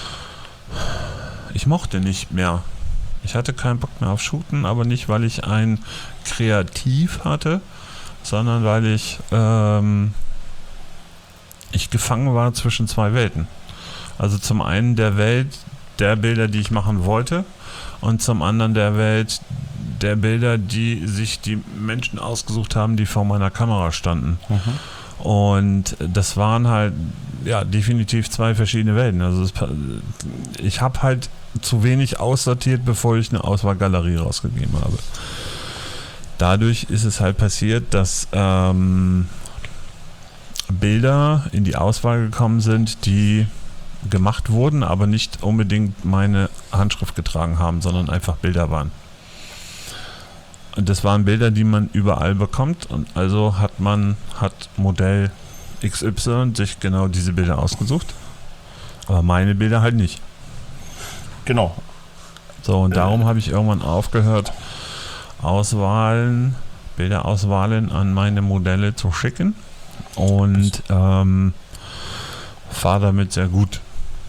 ich mochte nicht mehr. Ich hatte keinen Bock mehr auf Shooten, aber nicht, weil ich ein Kreativ hatte, sondern weil ich, ähm, ich gefangen war zwischen zwei Welten. Also zum einen der Welt der Bilder, die ich machen wollte, und zum anderen der Welt der Bilder, die sich die Menschen ausgesucht haben, die vor meiner Kamera standen. Mhm. Und das waren halt, ja, definitiv zwei verschiedene Welten. Also es, ich habe halt zu wenig aussortiert, bevor ich eine Auswahlgalerie rausgegeben habe. Dadurch ist es halt passiert, dass ähm, Bilder in die Auswahl gekommen sind, die gemacht wurden, aber nicht unbedingt meine Handschrift getragen haben, sondern einfach Bilder waren. Und das waren Bilder, die man überall bekommt, und also hat man, hat Modell X Y sich genau diese Bilder ausgesucht, aber meine Bilder halt nicht. Genau. So, und darum habe ich irgendwann aufgehört, Auswahlen, Bilderauswahlen an meine Modelle zu schicken und ähm, fahre damit sehr gut.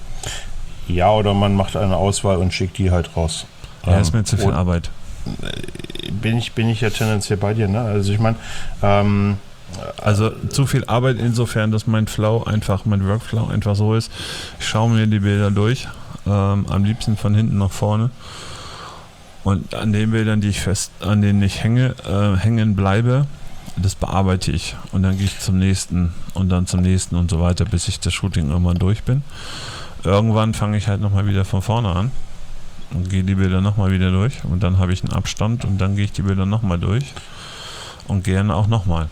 Ja, oder man macht eine Auswahl und schickt die halt raus. Ja, ähm, ist mir zu viel Arbeit. Bin ich, bin ich ja tendenziell bei dir, ne? Also ich meine, ähm, also zu viel Arbeit insofern, dass mein Flow einfach, mein Workflow einfach so ist. Ich schaue mir die Bilder durch, ähm, am liebsten von hinten nach vorne. Und an den Bildern, die ich fest, an denen ich hänge, äh, hängen bleibe, das bearbeite ich. Und dann gehe ich zum nächsten und dann zum nächsten und so weiter, bis ich das Shooting irgendwann durch bin. Irgendwann fange ich halt nochmal wieder von vorne an und gehe die Bilder nochmal wieder durch und dann habe ich einen Abstand und dann gehe ich die Bilder nochmal durch und gerne auch nochmal.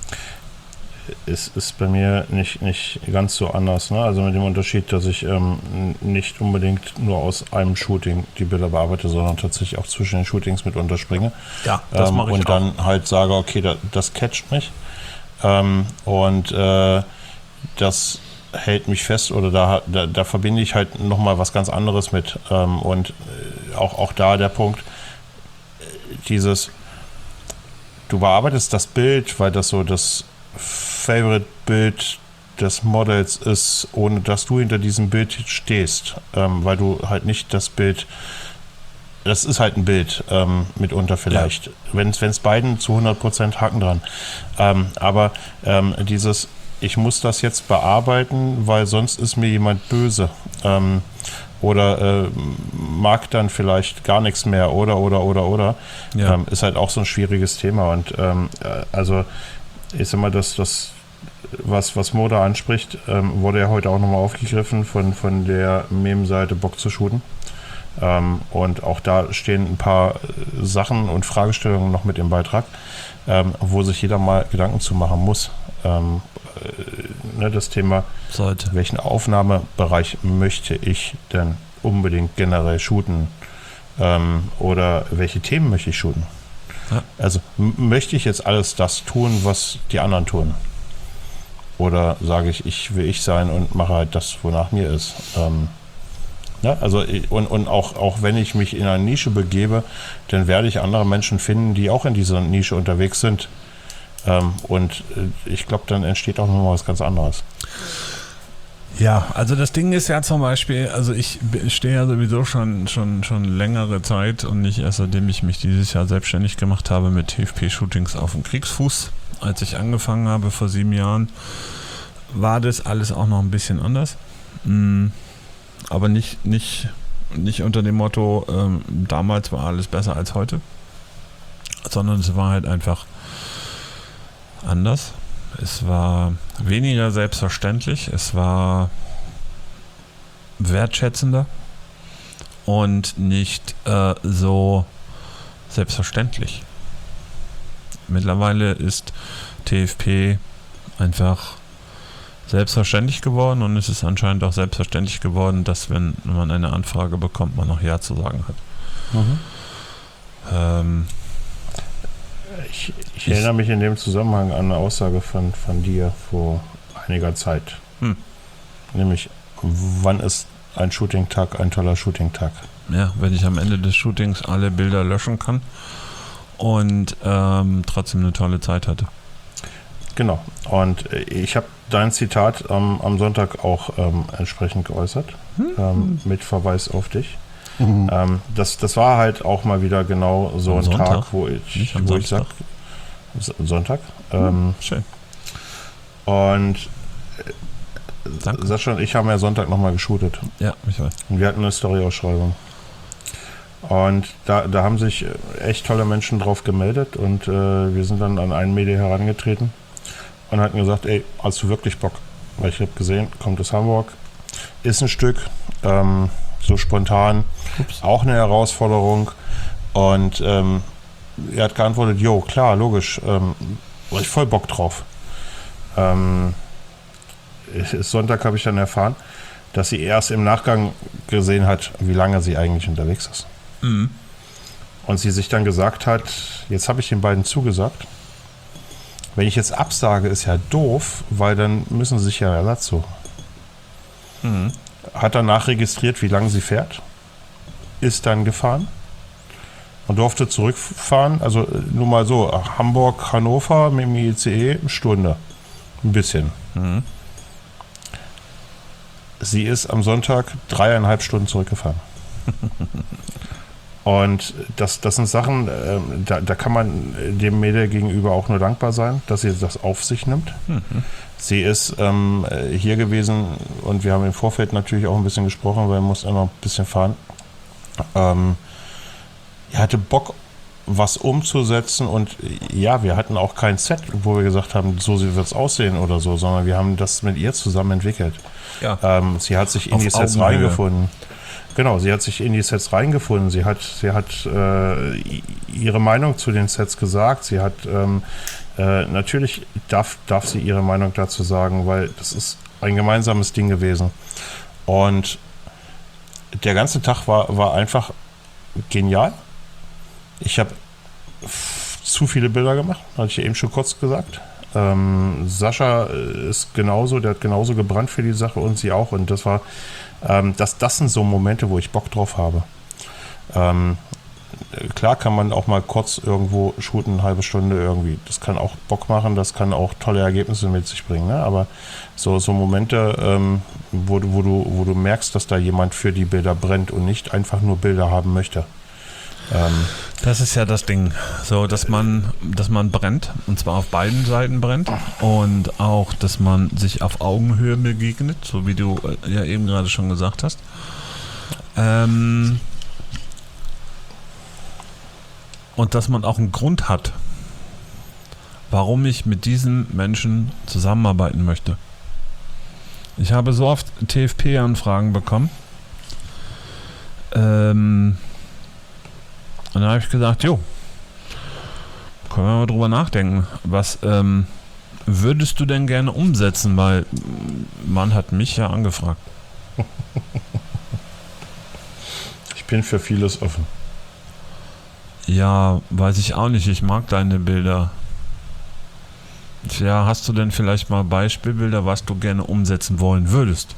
Es ist bei mir nicht, nicht ganz so anders, ne? Also mit dem Unterschied, dass ich ähm, nicht unbedingt nur aus einem Shooting die Bilder bearbeite, sondern tatsächlich auch zwischen den Shootings mit unterspringe. Ja, das ähm, mache ich und auch. dann halt sage, okay, da, das catcht mich ähm, und äh, das hält mich fest oder da, da, da verbinde ich halt nochmal was ganz anderes mit. Ähm, und auch, auch da der Punkt, dieses, du bearbeitest das Bild, weil das so das Favorite-Bild des Models ist, ohne dass du hinter diesem Bild stehst, ähm, weil du halt nicht das Bild, das ist halt ein Bild, ähm, mitunter vielleicht, ja. wenn es beiden zu hundert Prozent Haken dran, ähm, aber ähm, dieses, ich muss das jetzt bearbeiten, weil sonst ist mir jemand böse, ähm, oder äh, mag dann vielleicht gar nichts mehr, oder, oder, oder, oder, ja. ähm, ist halt auch so ein schwieriges Thema und ähm, also ich sag mal, dass das, was, was Moda anspricht, ähm, wurde ja heute auch nochmal aufgegriffen von, von der Meme-Seite Bock zu shooten. Ähm, und auch da stehen ein paar Sachen und Fragestellungen noch mit im Beitrag, ähm, wo sich jeder mal Gedanken zu machen muss. Ähm, äh, ne, das Thema, Sollte. welchen Aufnahmebereich möchte ich denn unbedingt generell shooten? Ähm, oder welche Themen möchte ich shooten? Ja. Also m- möchte ich jetzt alles das tun, was die anderen tun? Oder sage ich, ich will ich sein und mache halt das, wonach mir ist? Ähm, ja, also und, und auch, auch wenn ich mich in eine Nische begebe, dann werde ich andere Menschen finden, die auch in dieser Nische unterwegs sind. Ähm, und ich glaube, dann entsteht auch nochmal was ganz anderes. Ja, also das Ding ist ja zum Beispiel, also ich stehe ja sowieso schon, schon, schon längere Zeit und nicht erst seitdem ich mich dieses Jahr selbstständig gemacht habe mit T F P-Shootings auf dem Kriegsfuß. Als ich angefangen habe vor sieben Jahren, war das alles auch noch ein bisschen anders. Aber nicht, nicht, nicht unter dem Motto, ähm, damals war alles besser als heute, sondern es war halt einfach anders. Es war weniger selbstverständlich, es war wertschätzender und nicht äh, so selbstverständlich. Mittlerweile ist T F P einfach selbstverständlich geworden und es ist anscheinend auch selbstverständlich geworden, dass wenn man eine Anfrage bekommt, man noch Ja zu sagen hat. Mhm. Ähm, Ich, ich erinnere mich in dem Zusammenhang an eine Aussage von, von dir vor einiger Zeit. Hm. Nämlich, wann ist ein Shooting-Tag ein toller Shooting-Tag? Ja, wenn ich am Ende des Shootings alle Bilder löschen kann und ähm, trotzdem eine tolle Zeit hatte. Genau. Und ich habe dein Zitat ähm, am Sonntag auch ähm, entsprechend geäußert, hm. ähm, mit Verweis auf dich. Mhm. Ähm, das, das war halt auch mal wieder genau so am ein Sonntag. Tag, wo ich, wo ich sag, Sonntag. Hm, ähm, schön. Und Danke. Sascha und ich haben ja Sonntag nochmal geshootet. Ja, ich weiß. Und wir hatten eine Storyausschreibung. Und da, da haben sich echt tolle Menschen drauf gemeldet und äh, wir sind dann an einen Media herangetreten und hatten gesagt, ey, hast du wirklich Bock? Weil ich habe gesehen, kommt aus Hamburg, ist ein Stück, ähm, so spontan, Ups. Auch eine Herausforderung. Und ähm, er hat geantwortet, jo, klar, logisch, ähm, war ich voll Bock drauf. Ähm, Sonntag habe ich dann erfahren, dass sie erst im Nachgang gesehen hat, wie lange sie eigentlich unterwegs ist. Mhm. Und sie sich dann gesagt hat, jetzt habe ich den beiden zugesagt, Wenn ich jetzt absage, ist ja doof, weil dann müssen sie sich ja Ersatz suchen. Mhm. Hat danach registriert, wie lange sie fährt, ist dann gefahren und durfte zurückfahren. Also nur mal so, Hamburg, Hannover mit dem I C E, eine Stunde. Ein bisschen. Mhm. Sie ist am Sonntag dreieinhalb Stunden zurückgefahren. Und das, das sind Sachen, äh, da, da kann man dem Mädel gegenüber auch nur dankbar sein, dass sie das auf sich nimmt. Mhm. Sie ist ähm, hier gewesen und wir haben im Vorfeld natürlich auch ein bisschen gesprochen, weil wir mussten noch ein bisschen fahren. Ähm, er hatte Bock, was umzusetzen und ja, wir hatten auch kein Set, wo wir gesagt haben, so wird es aussehen oder so, sondern wir haben das mit ihr zusammen entwickelt. Ja. Ähm, sie hat sich in Auf die Sets Augenhöhe. reingefunden. Genau, sie hat sich in die Sets reingefunden. Sie hat, sie hat äh, ihre Meinung zu den Sets gesagt. Sie hat ähm, äh, natürlich darf, darf sie ihre Meinung dazu sagen, weil das ist ein gemeinsames Ding gewesen. Und der ganze Tag war, war einfach genial. Ich habe zu viele Bilder gemacht, hatte ich ja eben schon kurz gesagt. Ähm, Sascha ist genauso, der hat genauso gebrannt für die Sache und sie auch. Und das war, ähm, das, das sind so Momente, wo ich Bock drauf habe. Ähm, klar kann man auch mal kurz irgendwo shooten, eine halbe Stunde irgendwie. Das kann auch Bock machen, das kann auch tolle Ergebnisse mit sich bringen. Ne? Aber so, so Momente, ähm, wo, du, wo, du, wo du merkst, dass da jemand für die Bilder brennt und nicht einfach nur Bilder haben möchte. Ähm, Das ist ja das Ding, so dass man, dass man brennt und zwar auf beiden Seiten brennt und auch, dass man sich auf Augenhöhe begegnet, so wie du äh, ja eben gerade schon gesagt hast. Ähm, und dass man auch einen Grund hat, warum ich mit diesen Menschen zusammenarbeiten möchte. Ich habe so oft T F P-Anfragen bekommen. Ähm, Und dann habe ich gesagt, jo, können wir mal drüber nachdenken. Was ähm, würdest du denn gerne umsetzen? Weil man hat mich ja angefragt. ich bin für vieles offen. Ja, weiß ich auch nicht. Ich mag deine Bilder. Ja, hast du denn vielleicht mal Beispielbilder, was du gerne umsetzen wollen würdest?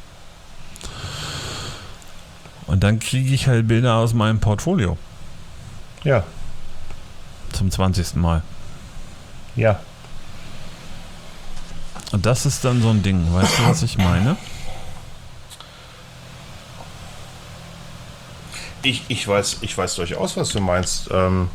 Und dann kriege ich halt Bilder aus meinem Portfolio. Ja, Zum zwanzigsten Mal. ja. Und das ist dann so ein Ding. Weißt du, was ich meine? Ich, ich, weiß, ich weiß durchaus, was du meinst. Ähm,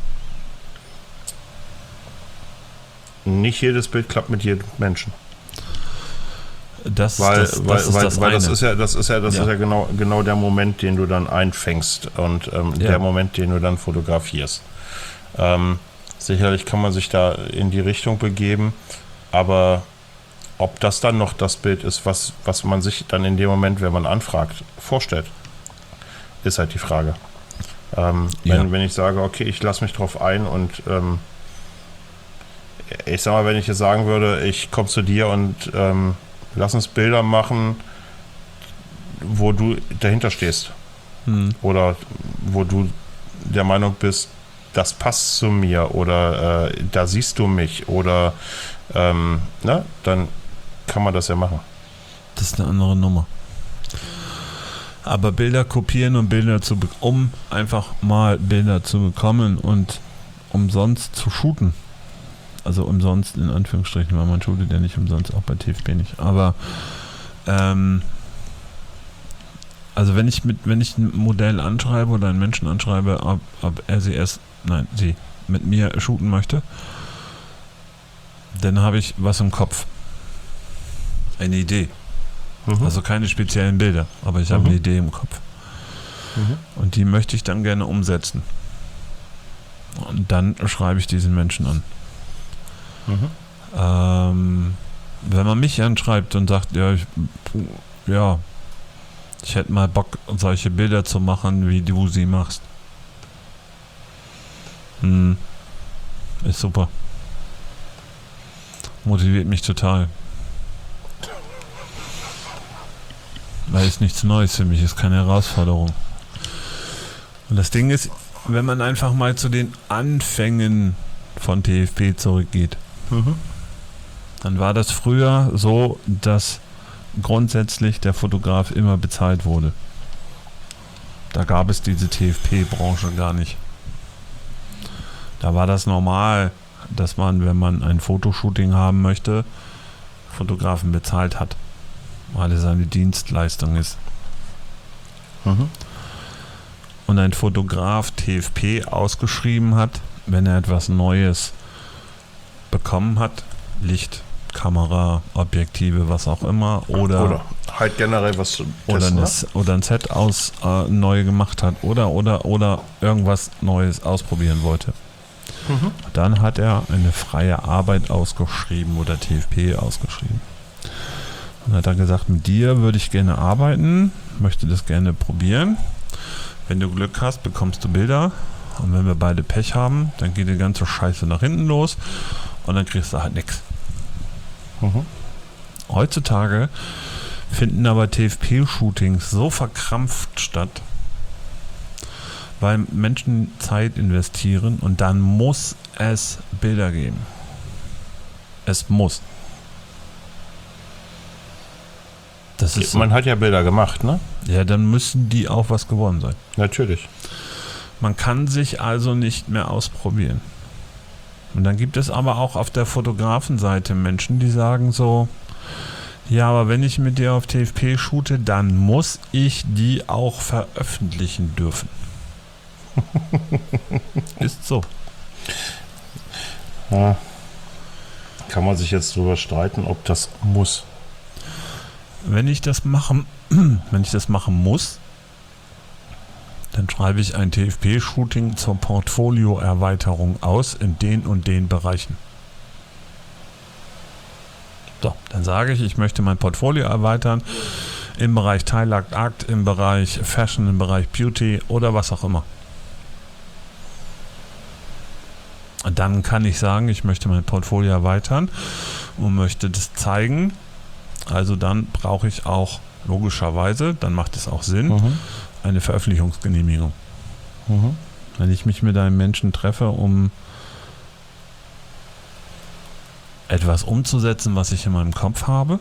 nicht jedes Bild klappt mit jedem Menschen. Das, Weil, das, das weil, ist weil, das weil eine. das ist ja, das ist ja, das Ja. ist ja genau, genau der Moment, den du dann einfängst und ähm, Ja. der Moment, den du dann fotografierst. Ähm, sicherlich kann man sich da in die Richtung begeben, aber ob das dann noch das Bild ist, was, was man sich dann in dem Moment, wenn man anfragt, vorstellt, ist halt die Frage. Ähm, Ja. wenn, wenn ich sage, okay, ich lasse mich drauf ein und ähm, ich sag mal, wenn ich jetzt sagen würde, ich komme zu dir und ähm, lass uns Bilder machen, wo du dahinter stehst. Hm. Oder wo du der Meinung bist, das passt zu mir oder äh, da siehst du mich oder ähm, ne, dann kann man das ja machen. Das ist eine andere Nummer. Aber Bilder kopieren und Bilder zu be- um einfach mal Bilder zu bekommen und umsonst zu shooten. Also umsonst in Anführungsstrichen, weil man shootet ja nicht umsonst, auch bei T F P nicht. Aber ähm, also wenn ich mit, wenn ich ein Modell anschreibe oder einen Menschen anschreibe, ob, ob er sie erst, nein, sie mit mir shooten möchte, dann habe ich was im Kopf. Eine Idee. Mhm. Also keine speziellen Bilder, aber ich habe Mhm. eine Idee im Kopf. Mhm. Und die möchte ich dann gerne umsetzen. Und dann schreibe ich diesen Menschen an. Mhm. Ähm, wenn man mich anschreibt und sagt, ja, ich, ja, ich hätte mal Bock, solche Bilder zu machen, wie du sie machst. Hm, ist super. Motiviert mich total. Weil es nichts Neues für mich ist, keine Herausforderung. Und das Ding ist, wenn man einfach mal zu den Anfängen von T F P zurückgeht, Mhm. Dann war das früher so, dass grundsätzlich der Fotograf immer bezahlt wurde. Da gab es diese T F P-Branche gar nicht. Da war das normal, dass man, wenn man ein Fotoshooting haben möchte, Fotografen bezahlt hat, weil es eine Dienstleistung ist. Mhm. Und ein Fotograf T F P ausgeschrieben hat, wenn er etwas Neues bekommen hat, Licht, Kamera, Objektive, was auch immer, oder, oder halt generell was zu oder, testen, eine, ne? oder ein Set aus äh, neu gemacht hat oder oder oder irgendwas Neues ausprobieren wollte. Mhm. Dann hat er eine freie Arbeit ausgeschrieben oder T F P ausgeschrieben. Und hat er gesagt, mit dir würde ich gerne arbeiten, möchte das gerne probieren. Wenn du Glück hast, bekommst du Bilder. Und wenn wir beide Pech haben, dann geht die ganze Scheiße nach hinten los und dann kriegst du halt nichts. Mhm. Heutzutage finden aber T F P-Shootings so verkrampft statt, weil Menschen Zeit investieren und dann muss es Bilder geben. Es muss. Das ist so. Man hat ja Bilder gemacht, ne? Ja, dann müssen die auch was geworden sein. Natürlich. Man kann sich also nicht mehr ausprobieren. Und dann gibt es aber auch auf der Fotografenseite Menschen, die sagen so, ja, aber wenn ich mit dir auf T F P shoote, dann muss ich die auch veröffentlichen dürfen. Ist so. Ja. Kann man sich jetzt drüber streiten, ob das muss. Wenn ich das machen, wenn ich das machen muss, dann schreibe ich ein T F P-Shooting zur Portfolioerweiterung aus in den und den Bereichen. So, dann sage ich, ich möchte mein Portfolio erweitern im Bereich Teilakt Akt, im Bereich Fashion, im Bereich Beauty oder was auch immer. Und dann kann ich sagen, ich möchte mein Portfolio erweitern und möchte das zeigen. Also dann brauche ich auch logischerweise, dann macht es auch Sinn, Mhm. eine Veröffentlichungsgenehmigung. Mhm. Wenn ich mich mit einem Menschen treffe, um etwas umzusetzen, was ich in meinem Kopf habe,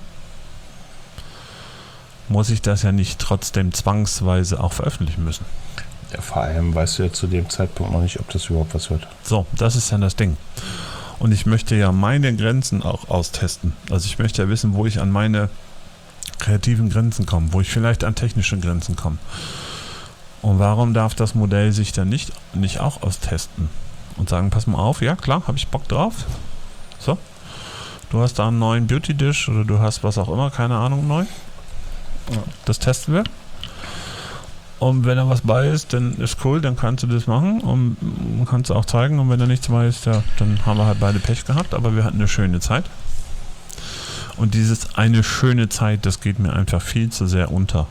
muss ich das ja nicht trotzdem zwangsweise auch veröffentlichen müssen. Ja, vor allem weißt du ja zu dem Zeitpunkt noch nicht, ob das überhaupt was wird. So, das ist ja das Ding. Und ich möchte ja meine Grenzen auch austesten. Also ich möchte ja wissen, wo ich an meine kreativen Grenzen komme, wo ich vielleicht an technische Grenzen komme. Und warum darf das Modell sich dann nicht, nicht auch austesten? Und sagen, pass mal auf, ja klar, habe ich Bock drauf. So, du hast da einen neuen Beauty-Dish oder du hast was auch immer, keine Ahnung, neu. Das testen wir. Und wenn da was bei ist, dann ist cool, dann kannst du das machen und kannst du auch zeigen. Und wenn da nichts bei ist, ja, dann haben wir halt beide Pech gehabt, aber wir hatten eine schöne Zeit. Und dieses eine schöne Zeit, das geht mir einfach viel zu sehr unter.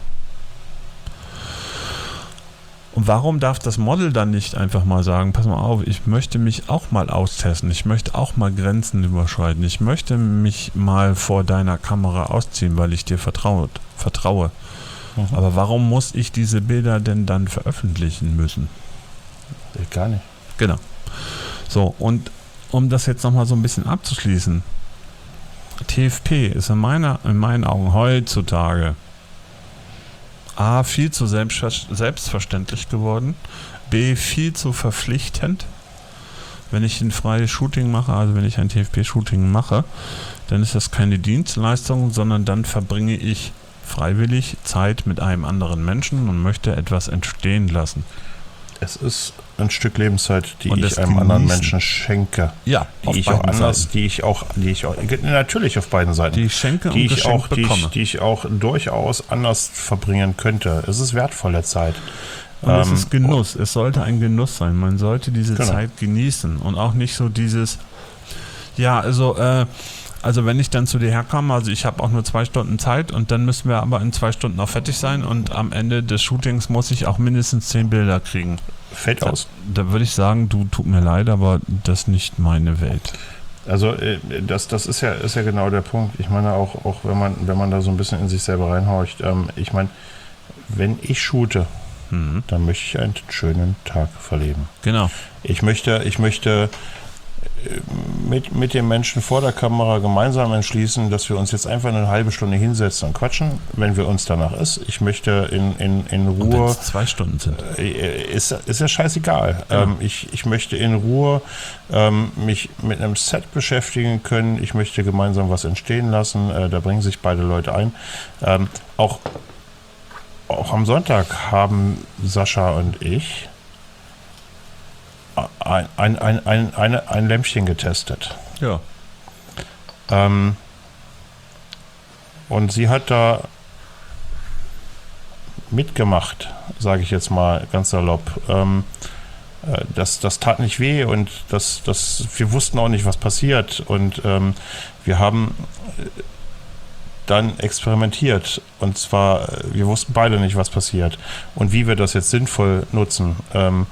Und warum darf das Model dann nicht einfach mal sagen, pass mal auf, ich möchte mich auch mal austesten, ich möchte auch mal Grenzen überschreiten, ich möchte mich mal vor deiner Kamera ausziehen, weil ich dir vertraut, vertraue. Mhm. Aber warum muss ich diese Bilder denn dann veröffentlichen müssen? Gar nicht. Genau. So, und um das jetzt nochmal so ein bisschen abzuschließen, T F P ist in, meiner, in meinen Augen heutzutage A, viel zu selbstverständlich geworden, B, viel zu verpflichtend. Wenn ich ein freies Shooting mache, also wenn ich ein T F P-Shooting mache, dann ist das keine Dienstleistung, sondern dann verbringe ich freiwillig Zeit mit einem anderen Menschen und möchte etwas entstehen lassen. Es ist ein Stück Lebenszeit, die Und ich das einem genießen. anderen Menschen schenke. Ja, Die auf ich auch beiden anders, Seiten. die ich auch, die ich auch, natürlich auf beiden Seiten. Die ich schenke die und ich auch, die bekomme. ich, die ich auch durchaus anders verbringen könnte. Es ist wertvolle Zeit. Und es Ähm, ist Genuss. Es sollte ein Genuss sein. Man sollte diese Genau. Zeit genießen und auch nicht so dieses, ja, also, äh, also wenn ich dann zu dir herkomme, also ich habe auch nur zwei Stunden Zeit und dann müssen wir aber in zwei Stunden auch fertig sein und am Ende des Shootings muss ich auch mindestens zehn Bilder kriegen. Fällt aus. Da, da würde ich sagen, du, tut mir leid, aber das ist nicht meine Welt. Also äh, das, das ist ja, ist ja genau der Punkt. Ich meine auch, auch wenn man, wenn man da so ein bisschen in sich selber reinhorcht, ähm, ich meine, wenn ich shoote, Mhm. dann möchte ich einen schönen Tag verleben. Genau. Ich möchte, ich möchte mit, mit den Menschen vor der Kamera gemeinsam entschließen, dass wir uns jetzt einfach eine halbe Stunde hinsetzen und quatschen, wenn wir uns danach ist. Ich möchte in, in, in Ruhe... Und wenn es zwei Stunden sind. Ist, ist ja scheißegal. Ja. Ähm, ich, ich möchte in Ruhe ähm, mich mit einem Set beschäftigen können. Ich möchte gemeinsam was entstehen lassen. Äh, da bringen sich beide Leute ein. Ähm, auch, auch am Sonntag haben Sascha und ich Ein, ein, ein, ein, eine, ein Lämpchen getestet. Ja. Ähm, und sie hat da mitgemacht, sage ich jetzt mal ganz salopp. Ähm, äh, das, das tat nicht weh und das, das, wir wussten auch nicht, was passiert. Und ähm, wir haben dann experimentiert. Und zwar, wir wussten beide nicht, was passiert und wie wir das jetzt sinnvoll nutzen. Ähm,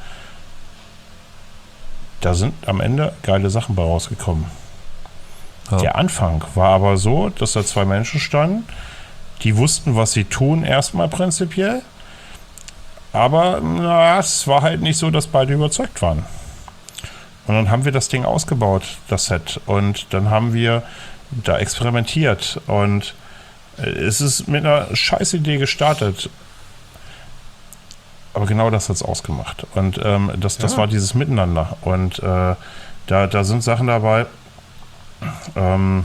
Da sind am Ende geile Sachen bei rausgekommen. Ja. Der Anfang war aber so, dass da zwei Menschen standen, die wussten, was sie tun, erstmal prinzipiell. Aber na, es war halt nicht so, dass beide überzeugt waren. Und dann haben wir das Ding ausgebaut, das Set. Und dann haben wir da experimentiert. Und es ist mit einer Scheißidee gestartet. Aber genau das hat es ausgemacht. Und ähm, das, das ja. war dieses Miteinander. Und äh, da, da sind Sachen dabei, ähm,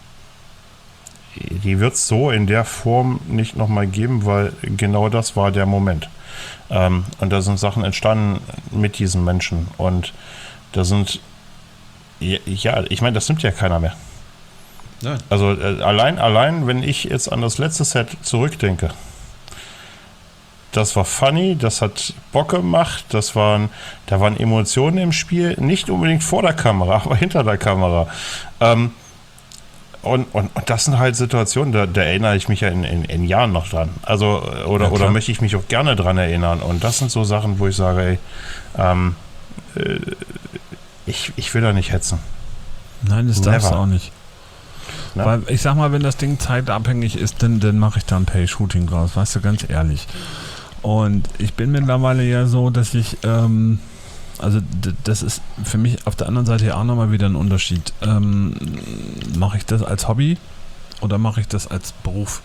die wird es so in der Form nicht nochmal geben, weil genau das war der Moment. Ähm, und da sind Sachen entstanden mit diesen Menschen. Und da sind, ja, ich meine, das nimmt ja keiner mehr. Nein. Also äh, allein, allein, wenn ich jetzt an das letzte Set zurückdenke, das war funny, das hat Bock gemacht, das waren, da waren Emotionen im Spiel, nicht unbedingt vor der Kamera, aber hinter der Kamera. Ähm, und, und, und das sind halt Situationen, da, da erinnere ich mich ja in, in, in Jahren noch dran. Also, oder, ja, oder möchte ich mich auch gerne dran erinnern. Und das sind so Sachen, wo ich sage, ey, ähm, äh, ich, ich will da nicht hetzen. Nein, das Never. darfst du auch nicht. Na? Weil ich sag mal, wenn das Ding zeitabhängig ist, dann, dann mache ich da ein Pay-Shooting draus, weißt du, ganz ehrlich. Und ich bin mittlerweile ja so, dass ich, ähm, also d- das ist für mich auf der anderen Seite ja auch nochmal wieder ein Unterschied. Ähm, mache ich das als Hobby oder mache ich das als Beruf?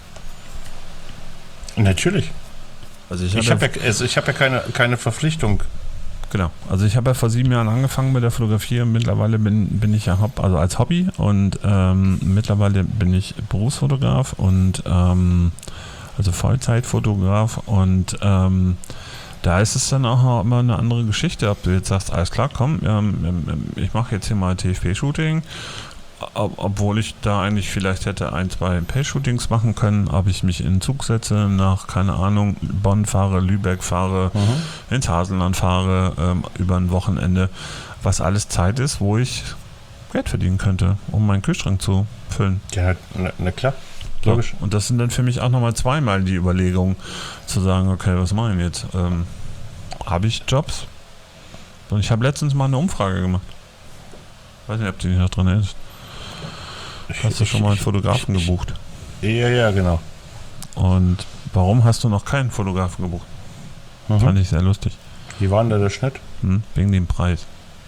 Natürlich. Also ich habe ja, hab ja, also ich hab ja keine, keine Verpflichtung. Genau, also ich habe ja vor sieben Jahren angefangen mit der Fotografie und mittlerweile bin, bin ich ja Hop, also als Hobby und ähm, mittlerweile bin ich Berufsfotograf und ähm, also Vollzeitfotograf und ähm, da ist es dann auch immer eine andere Geschichte, ob du jetzt sagst, alles klar, komm, ähm, ich mache jetzt hier mal T F P-Shooting, ob, obwohl ich da eigentlich vielleicht hätte ein, zwei Pay-Shootings machen können, ob ich mich in den Zug setze, nach, keine Ahnung, Bonn fahre, Lübeck fahre, mhm. ins Haselland fahre, ähm, über ein Wochenende, was alles Zeit ist, wo ich Geld verdienen könnte, um meinen Kühlschrank zu füllen. Ja, na, na klar. Logisch. Ja, und das sind dann für mich auch nochmal zweimal die Überlegung, zu sagen, okay, was mache ich jetzt? Ähm, habe ich Jobs? Und ich habe letztens mal eine Umfrage gemacht. Weiß nicht, ob du dich noch dran erinnerst. Hast du schon mal einen Fotografen gebucht? Ja, ja, genau. Und warum hast du noch keinen Fotografen gebucht? Mhm. Fand ich sehr lustig. Wie war denn da der Schnitt? Hm, wegen dem Preis.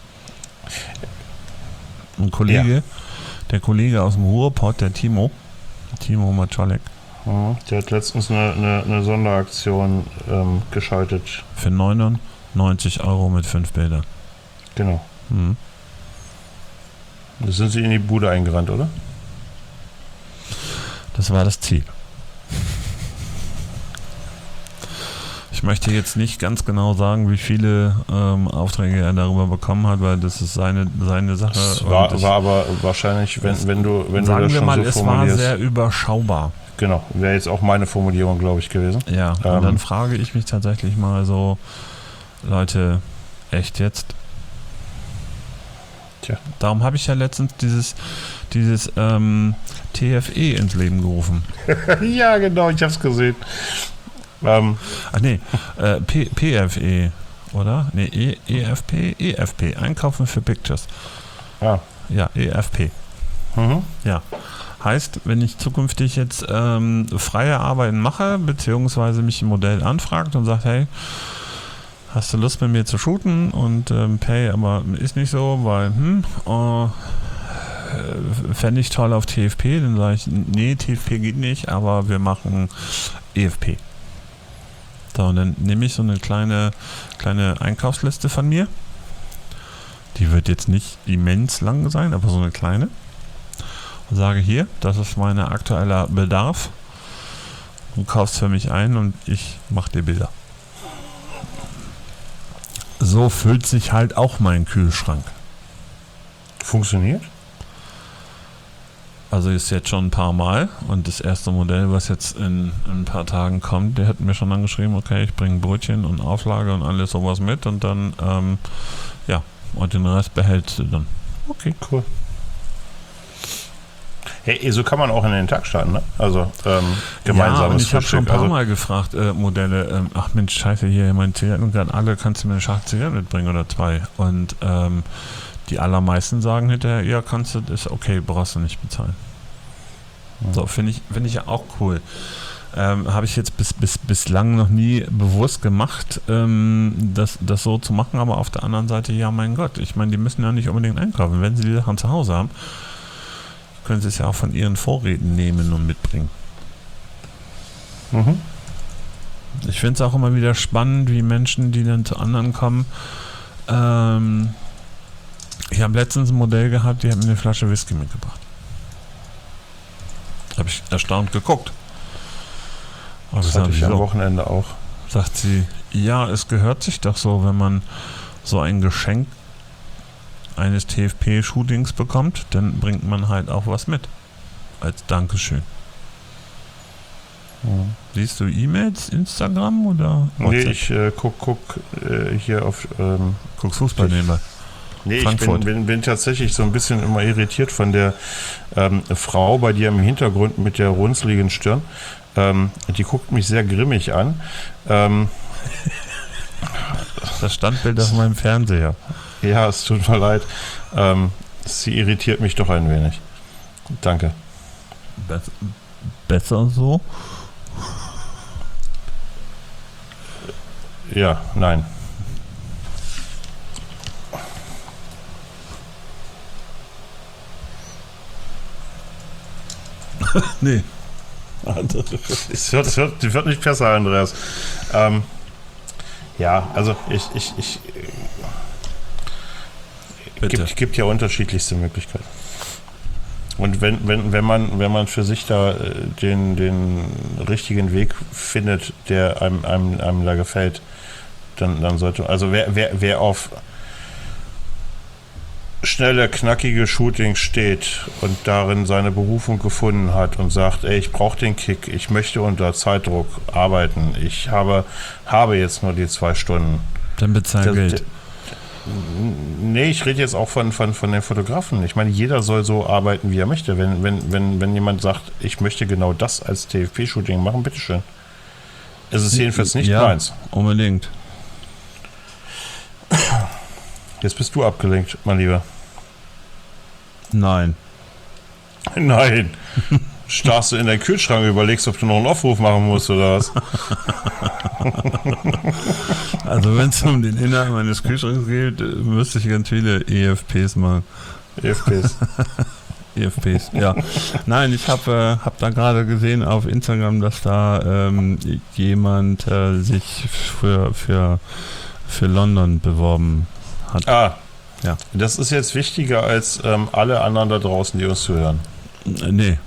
Ein Kollege, ja. der Kollege aus dem Ruhrpott, der Timo, Timo Maczolek. Mhm, der hat letztens eine, eine, eine Sonderaktion ähm, geschaltet. Für neunundneunzig Euro mit fünf Bildern. Genau. Mhm. Da sind sie in die Bude eingerannt, oder? Das war das Ziel. Ich möchte jetzt nicht ganz genau sagen, wie viele ähm, Aufträge er darüber bekommen hat, weil das ist seine, seine Sache. Es war, ich, war aber wahrscheinlich, wenn, wenn du, wenn sagen du das wir schon mal, so es formulierst. war sehr überschaubar. Genau, wäre jetzt auch meine Formulierung, glaube ich, gewesen. Ja, ähm, und dann frage ich mich tatsächlich mal so, Leute, echt jetzt? Tja. Darum habe ich ja letztens dieses, dieses ähm, T F E ins Leben gerufen. Ja, genau, ich habe es gesehen. Ähm. Ach nee, äh, P- PFE, oder? Nee, e- EFP, E F P, Einkaufen für Pictures. Ah. Ja, E F P. Mhm. Ja. Heißt, wenn ich zukünftig jetzt ähm, freie Arbeiten mache, beziehungsweise mich ein Modell anfragt und sagt, hey, hast du Lust mit mir zu shooten? Und ähm, Pay, aber ist nicht so, weil, hm, oh, fände ich toll auf T F P. Dann sage ich, nee, T F P geht nicht, aber wir machen E F P. So, und dann nehme ich so eine kleine, kleine Einkaufsliste von mir. Die wird jetzt nicht immens lang sein, aber so eine kleine. Und sage hier, das ist mein aktueller Bedarf. Du kaufst für mich ein und ich mache dir Bilder. So füllt sich halt auch mein Kühlschrank. Funktioniert? Also ist jetzt schon ein paar Mal und das erste Modell, was jetzt in, in ein paar Tagen kommt, der hat mir schon angeschrieben, okay, ich bringe Brötchen und Auflage und alles sowas mit und dann, ähm, ja, und den Rest behältst du dann. Okay, cool. Hey, so kann man auch in den Tag starten, ne? Also ähm, gemeinsames ja, und ich habe schon ein paar also, Mal gefragt, äh, Modelle, ähm, ach Mensch, scheiße, hier, meine Zigaretten gerade alle, kannst du mir eine Schachtel Zigaretten mitbringen oder zwei? Und ähm, die allermeisten sagen hinterher, ja, kannst du, ist okay, brauchst du nicht bezahlen. Ja. So, finde ich, finde ich ja auch cool. Ähm, habe ich jetzt bis, bis, bislang noch nie bewusst gemacht, ähm, das, das so zu machen, aber auf der anderen Seite, ja, mein Gott, ich meine, die müssen ja nicht unbedingt einkaufen. Wenn sie die Sachen zu Hause haben, können sie es ja auch von ihren Vorräten nehmen und mitbringen. Mhm. Ich finde es auch immer wieder spannend, wie Menschen, die dann zu anderen kommen, ähm, ich habe letztens ein Modell gehabt, die hat mir eine Flasche Whisky mitgebracht. Habe ich erstaunt geguckt. Aber das hatte ich am Wochenende auch. Sagt sie, ja, es gehört sich doch so, wenn man so ein Geschenk eines T F P-Shootings bekommt, dann bringt man halt auch was mit. Als Dankeschön. Mhm. Siehst du E-Mails, Instagram oder WhatsApp? Nee, ich äh, guck, guck äh, hier auf... Ähm, Guckst Fußball nebenbei? Nee, ich bin, bin, bin tatsächlich so ein bisschen immer irritiert von der ähm, Frau bei dir im Hintergrund mit der runzligen Stirn. Ähm, die guckt mich sehr grimmig an. Ähm, das Standbild auf meinem Fernseher. Ja, es tut mir leid. Ähm, sie irritiert mich doch ein wenig. Danke. Be- besser so? Ja, nein. Nee. Es wird, es wird, es wird nicht besser, Andreas. Ähm, ja, also ich, ich, ich Bitte. gibt, gibt ja unterschiedlichste Möglichkeiten. Und wenn, wenn, wenn man, wenn man für sich da den, den richtigen Weg findet, der einem, einem, einem da gefällt, dann, dann sollte, also wer, wer, wer auf schnelle, knackige Shootings steht und darin seine Berufung gefunden hat und sagt, ey, ich brauche den Kick, ich möchte unter Zeitdruck arbeiten, ich habe, habe jetzt nur die zwei Stunden. Dann bezahl Geld. Nee, ich rede jetzt auch von, von, von den Fotografen. Ich meine, jeder soll so arbeiten, wie er möchte. Wenn, wenn, wenn, wenn jemand sagt, ich möchte genau das als T F P-Shooting machen, bitteschön. Es ist jedenfalls nicht ja, meins. Unbedingt. Jetzt bist du abgelenkt, mein Lieber. Nein. Nein. Starrst du in deinen Kühlschrank und überlegst, ob du noch einen Aufruf machen musst oder was? Also wenn es um den Inhalt meines Kühlschranks geht, müsste ich ganz viele E F Ps machen. E F Ps. E F Ps, ja. Nein, ich habe äh, hab da gerade gesehen auf Instagram, dass da ähm, jemand äh, sich für, für, für London beworben hat. Ah, ja. Das ist jetzt wichtiger als ähm, alle anderen da draußen, die uns zuhören. Äh, nee.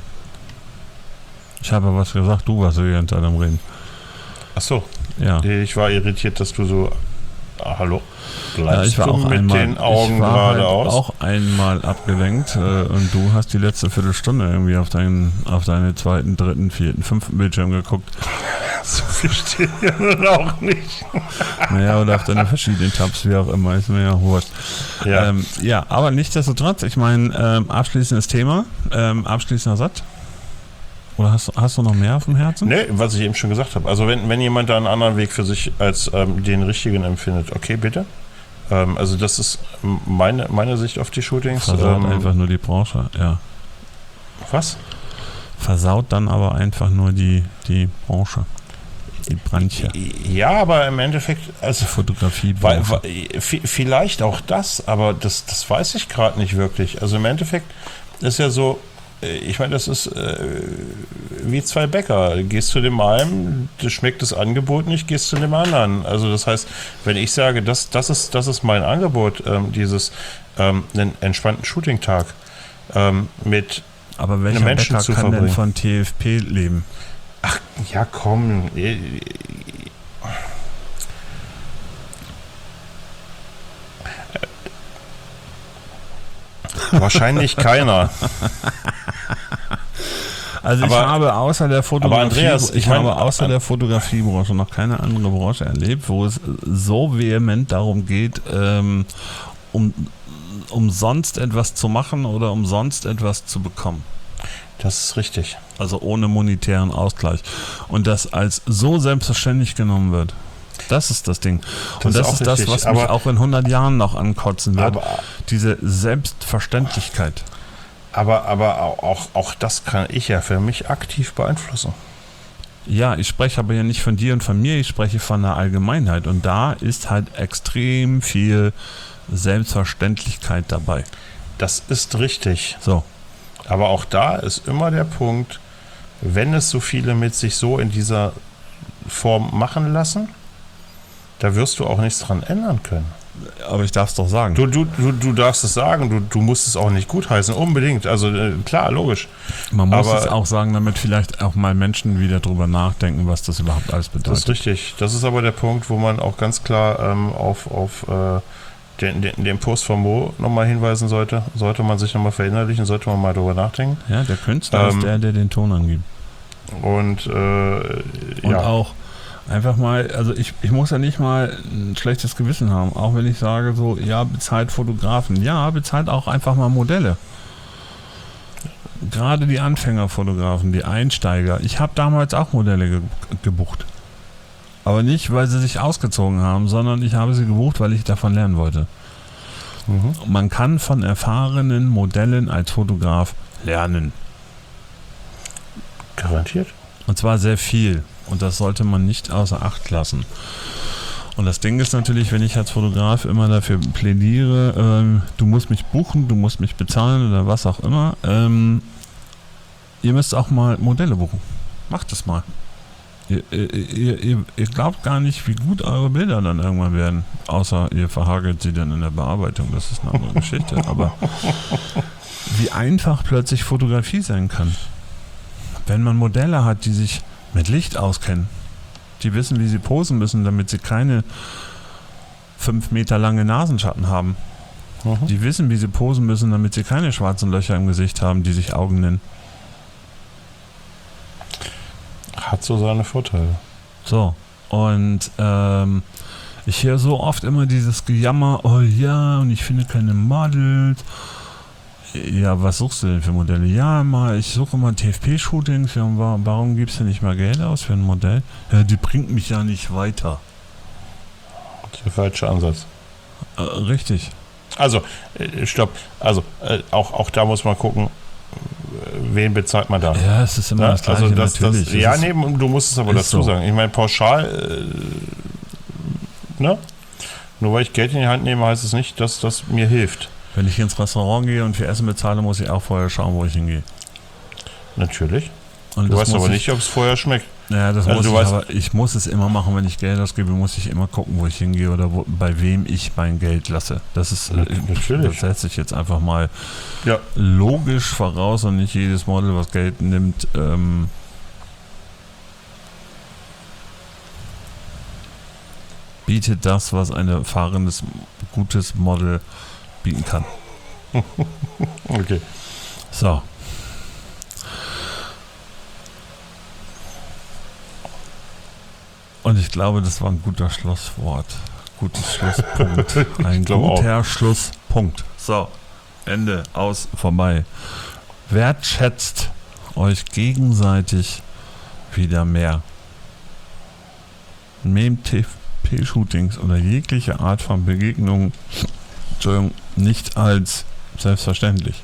Ich habe was gesagt, du warst so ganz am Reden. Ach so. Ja. Ich war irritiert, dass du so. Ah, hallo? Bleibst ja, ich war du auch mit einmal, den Augen ich war gerade halt aus? auch einmal abgelenkt äh, und du hast die letzte Viertelstunde irgendwie auf deinen, auf deine zweiten, dritten, vierten, fünften Bildschirm geguckt. So viel steht ja nun auch nicht. Naja, oder auf deine verschiedenen Tabs, wie auch immer, ist mir ja wurscht. Ja, ähm, ja, aber nichtsdestotrotz, ich meine, ähm, abschließendes Thema, ähm, abschließender Satz. Oder hast, hast du noch mehr auf dem Herzen? Nee, was ich eben schon gesagt habe. Also wenn, wenn jemand da einen anderen Weg für sich als ähm, den richtigen empfindet, okay, bitte. Ähm, also das ist meine, meine Sicht auf die Shootings. Versaut ähm, einfach nur die Branche, ja. Was? Versaut dann aber einfach nur die, die Branche. die Branche. Ja, aber im Endeffekt, also Fotografie. weil, weil, vielleicht auch das, aber das, das weiß ich gerade nicht wirklich. Also im Endeffekt ist ja so, ich meine, das ist äh, wie zwei Bäcker. Gehst zu dem einen, das schmeckt das Angebot nicht, gehst zu dem anderen. Also das heißt, wenn ich sage, das, das, ist, das ist mein Angebot, ähm, dieses ähm, einen entspannten Shooting-Tag ähm, mit aber welcher Menschen Bäcker zu kann verbringen. denn von T F P leben? Ach, ja komm. Wahrscheinlich keiner. Also aber, ich habe außer der Fotografie, Andreas, ich, ich mein, habe außer der Fotografiebranche noch keine andere Branche erlebt, wo es so vehement darum geht, ähm, um umsonst etwas zu machen oder umsonst etwas zu bekommen. Das ist richtig. Also ohne monetären Ausgleich. Und das als so selbstverständlich genommen wird. Das ist das Ding. Und das, das ist, ist das, was mich auch in hundert Jahren noch ankotzen wird. Aber, diese Selbstverständlichkeit. Aber, aber auch, auch das kann ich ja für mich aktiv beeinflussen. Ja, ich spreche aber ja nicht von dir und von mir, ich spreche von der Allgemeinheit. Und da ist halt extrem viel Selbstverständlichkeit dabei. Das ist richtig. So. Aber auch da ist immer der Punkt, wenn es so viele mit sich so in dieser Form machen lassen, da wirst du auch nichts dran ändern können. Aber ich darf es doch sagen. Du, du, du, du darfst es sagen, du, du musst es auch nicht gutheißen, unbedingt. Also äh, klar, logisch. Man muss aber es auch sagen, damit vielleicht auch mal Menschen wieder drüber nachdenken, was das überhaupt alles bedeutet. Das ist richtig. Das ist aber der Punkt, wo man auch ganz klar ähm, auf, auf äh, den, den, den Post von Mo nochmal hinweisen sollte. Sollte man sich nochmal verinnerlichen, sollte man mal drüber nachdenken. Ja, der Künstler ähm, ist der, der den Ton angibt. Und, äh, und ja. auch einfach mal, also ich, ich muss ja nicht mal ein schlechtes Gewissen haben, auch wenn ich sage so, ja, bezahlt Fotografen. Ja, bezahlt auch einfach mal Modelle. Gerade die Anfängerfotografen, die Einsteiger. Ich habe damals auch Modelle ge- gebucht. Aber nicht, weil sie sich ausgezogen haben, sondern ich habe sie gebucht, weil ich davon lernen wollte. Mhm. Man kann von erfahrenen Modellen als Fotograf lernen. Garantiert. Und zwar sehr viel. Und das sollte man nicht außer Acht lassen. Und das Ding ist natürlich, wenn ich als Fotograf immer dafür plädiere, ähm, du musst mich buchen, du musst mich bezahlen oder was auch immer, ähm, ihr müsst auch mal Modelle buchen. Macht es mal. Ihr, ihr, ihr, ihr glaubt gar nicht, wie gut eure Bilder dann irgendwann werden. Außer ihr verhagelt sie dann in der Bearbeitung. Das ist eine andere Geschichte. Aber wie einfach plötzlich Fotografie sein kann. Wenn man Modelle hat, die sich mit Licht auskennen. Die wissen, wie sie posen müssen, damit sie keine fünf Meter lange Nasenschatten haben. Mhm. Die wissen, wie sie posen müssen, damit sie keine schwarzen Löcher im Gesicht haben, die sich Augen nennen. Hat so seine Vorteile. So, und ähm, ich höre so oft immer dieses Gejammer, oh ja, und ich finde keine Models. Ja, was suchst du denn für Modelle? Ja, mal, ich suche mal T F P-Shootings. Ja, warum gibst du nicht mal Geld aus für ein Modell? Ja, die bringt mich ja nicht weiter. Der falsche Ansatz. Äh, richtig. Also, äh, stopp. Also, äh, auch, auch da muss man gucken, wen bezahlt man da. Ja, es ist immer ja, das Gleiche, also das, natürlich. Das, ja, nee, du musst es aber dazu so sagen. Ich meine, pauschal, äh, ne? Nur weil ich Geld in die Hand nehme, heißt es nicht, dass das mir hilft. Wenn ich ins Restaurant gehe und für Essen bezahle, muss ich auch vorher schauen, wo ich hingehe. Natürlich. Und du weißt aber ich, nicht, ob es vorher schmeckt. Ja, das also muss du ich, weißt, aber ich muss es immer machen, wenn ich Geld ausgebe, muss ich immer gucken, wo ich hingehe oder wo, bei wem ich mein Geld lasse. Das ist, natürlich. Das setze ich jetzt einfach mal ja. logisch voraus und nicht jedes Model, was Geld nimmt, ähm, bietet das, was ein erfahrenes, gutes Model bieten kann. Okay. So. Und ich glaube, das war ein guter Schlusswort. Gutes Schlusspunkt. Ein guter auch. Schlusspunkt. So. Ende. Aus. Vorbei. Wertschätzt euch gegenseitig wieder mehr. Nehmt T F P-Shootings oder jegliche Art von Begegnung Entschuldigung, nicht als selbstverständlich,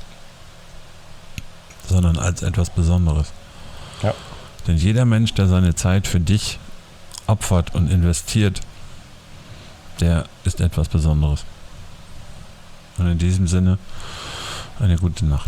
sondern als etwas Besonderes. Ja. Denn jeder Mensch, der seine Zeit für dich opfert und investiert, der ist etwas Besonderes. Und in diesem Sinne eine gute Nacht.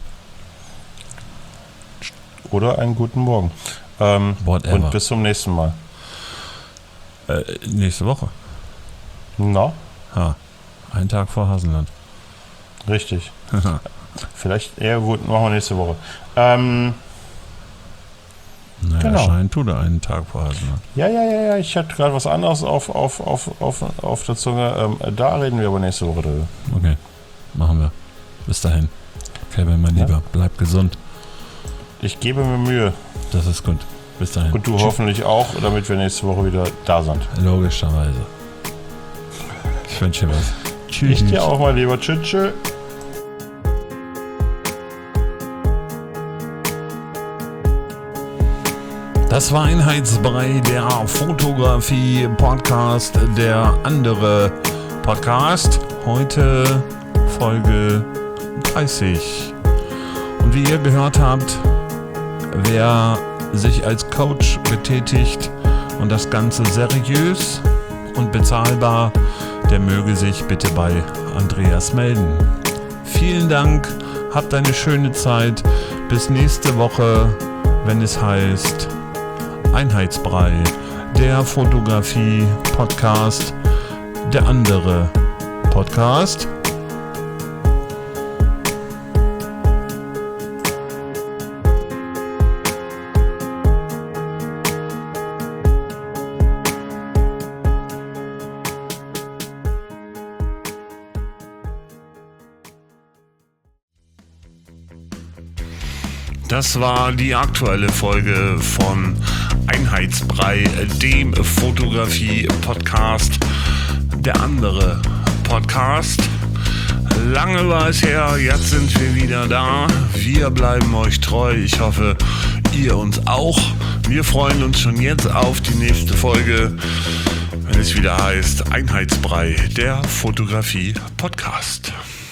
Oder einen guten Morgen. Ähm, Whatever. Und bis zum nächsten Mal. Äh, nächste Woche. Na? Ha. Einen Tag vor Hasenland. Richtig. Vielleicht eher gut, machen wir nächste Woche. Ähm, naja, genau. Erscheinen tut er einen Tag vor Hasenland. ja, ja, ja, ja, ich hatte gerade was anderes auf, auf, auf, auf, auf der Zunge. Ähm, da reden wir aber nächste Woche drüber. Okay, machen wir. Bis dahin. Kevin, mein Ja. Lieber, bleib gesund. Ich gebe mir Mühe. Das ist gut. Bis dahin. Und du Tschüss. hoffentlich auch, damit wir nächste Woche wieder da sind. Logischerweise. Ich wünsche dir was. Tschüss. Ich dir auch mal lieber. Tschüss, tschüss. Das war Einheitsbrei, der Fotografie-Podcast, der andere Podcast. Heute Folge dreißig. Und wie ihr gehört habt, wer sich als Coach betätigt und das Ganze seriös und bezahlbar, der möge sich bitte bei Andreas melden. Vielen Dank, habt eine schöne Zeit. Bis nächste Woche, wenn es heißt Einheitsbrei, der Fotografie-Podcast, der andere Podcast. Das war die aktuelle Folge von Einheitsbrei, dem Fotografie-Podcast, der andere Podcast. Lange war es her, jetzt sind wir wieder da. Wir bleiben euch treu. Ich hoffe, ihr uns auch. Wir freuen uns schon jetzt auf die nächste Folge, wenn es wieder heißt Einheitsbrei, der Fotografie-Podcast.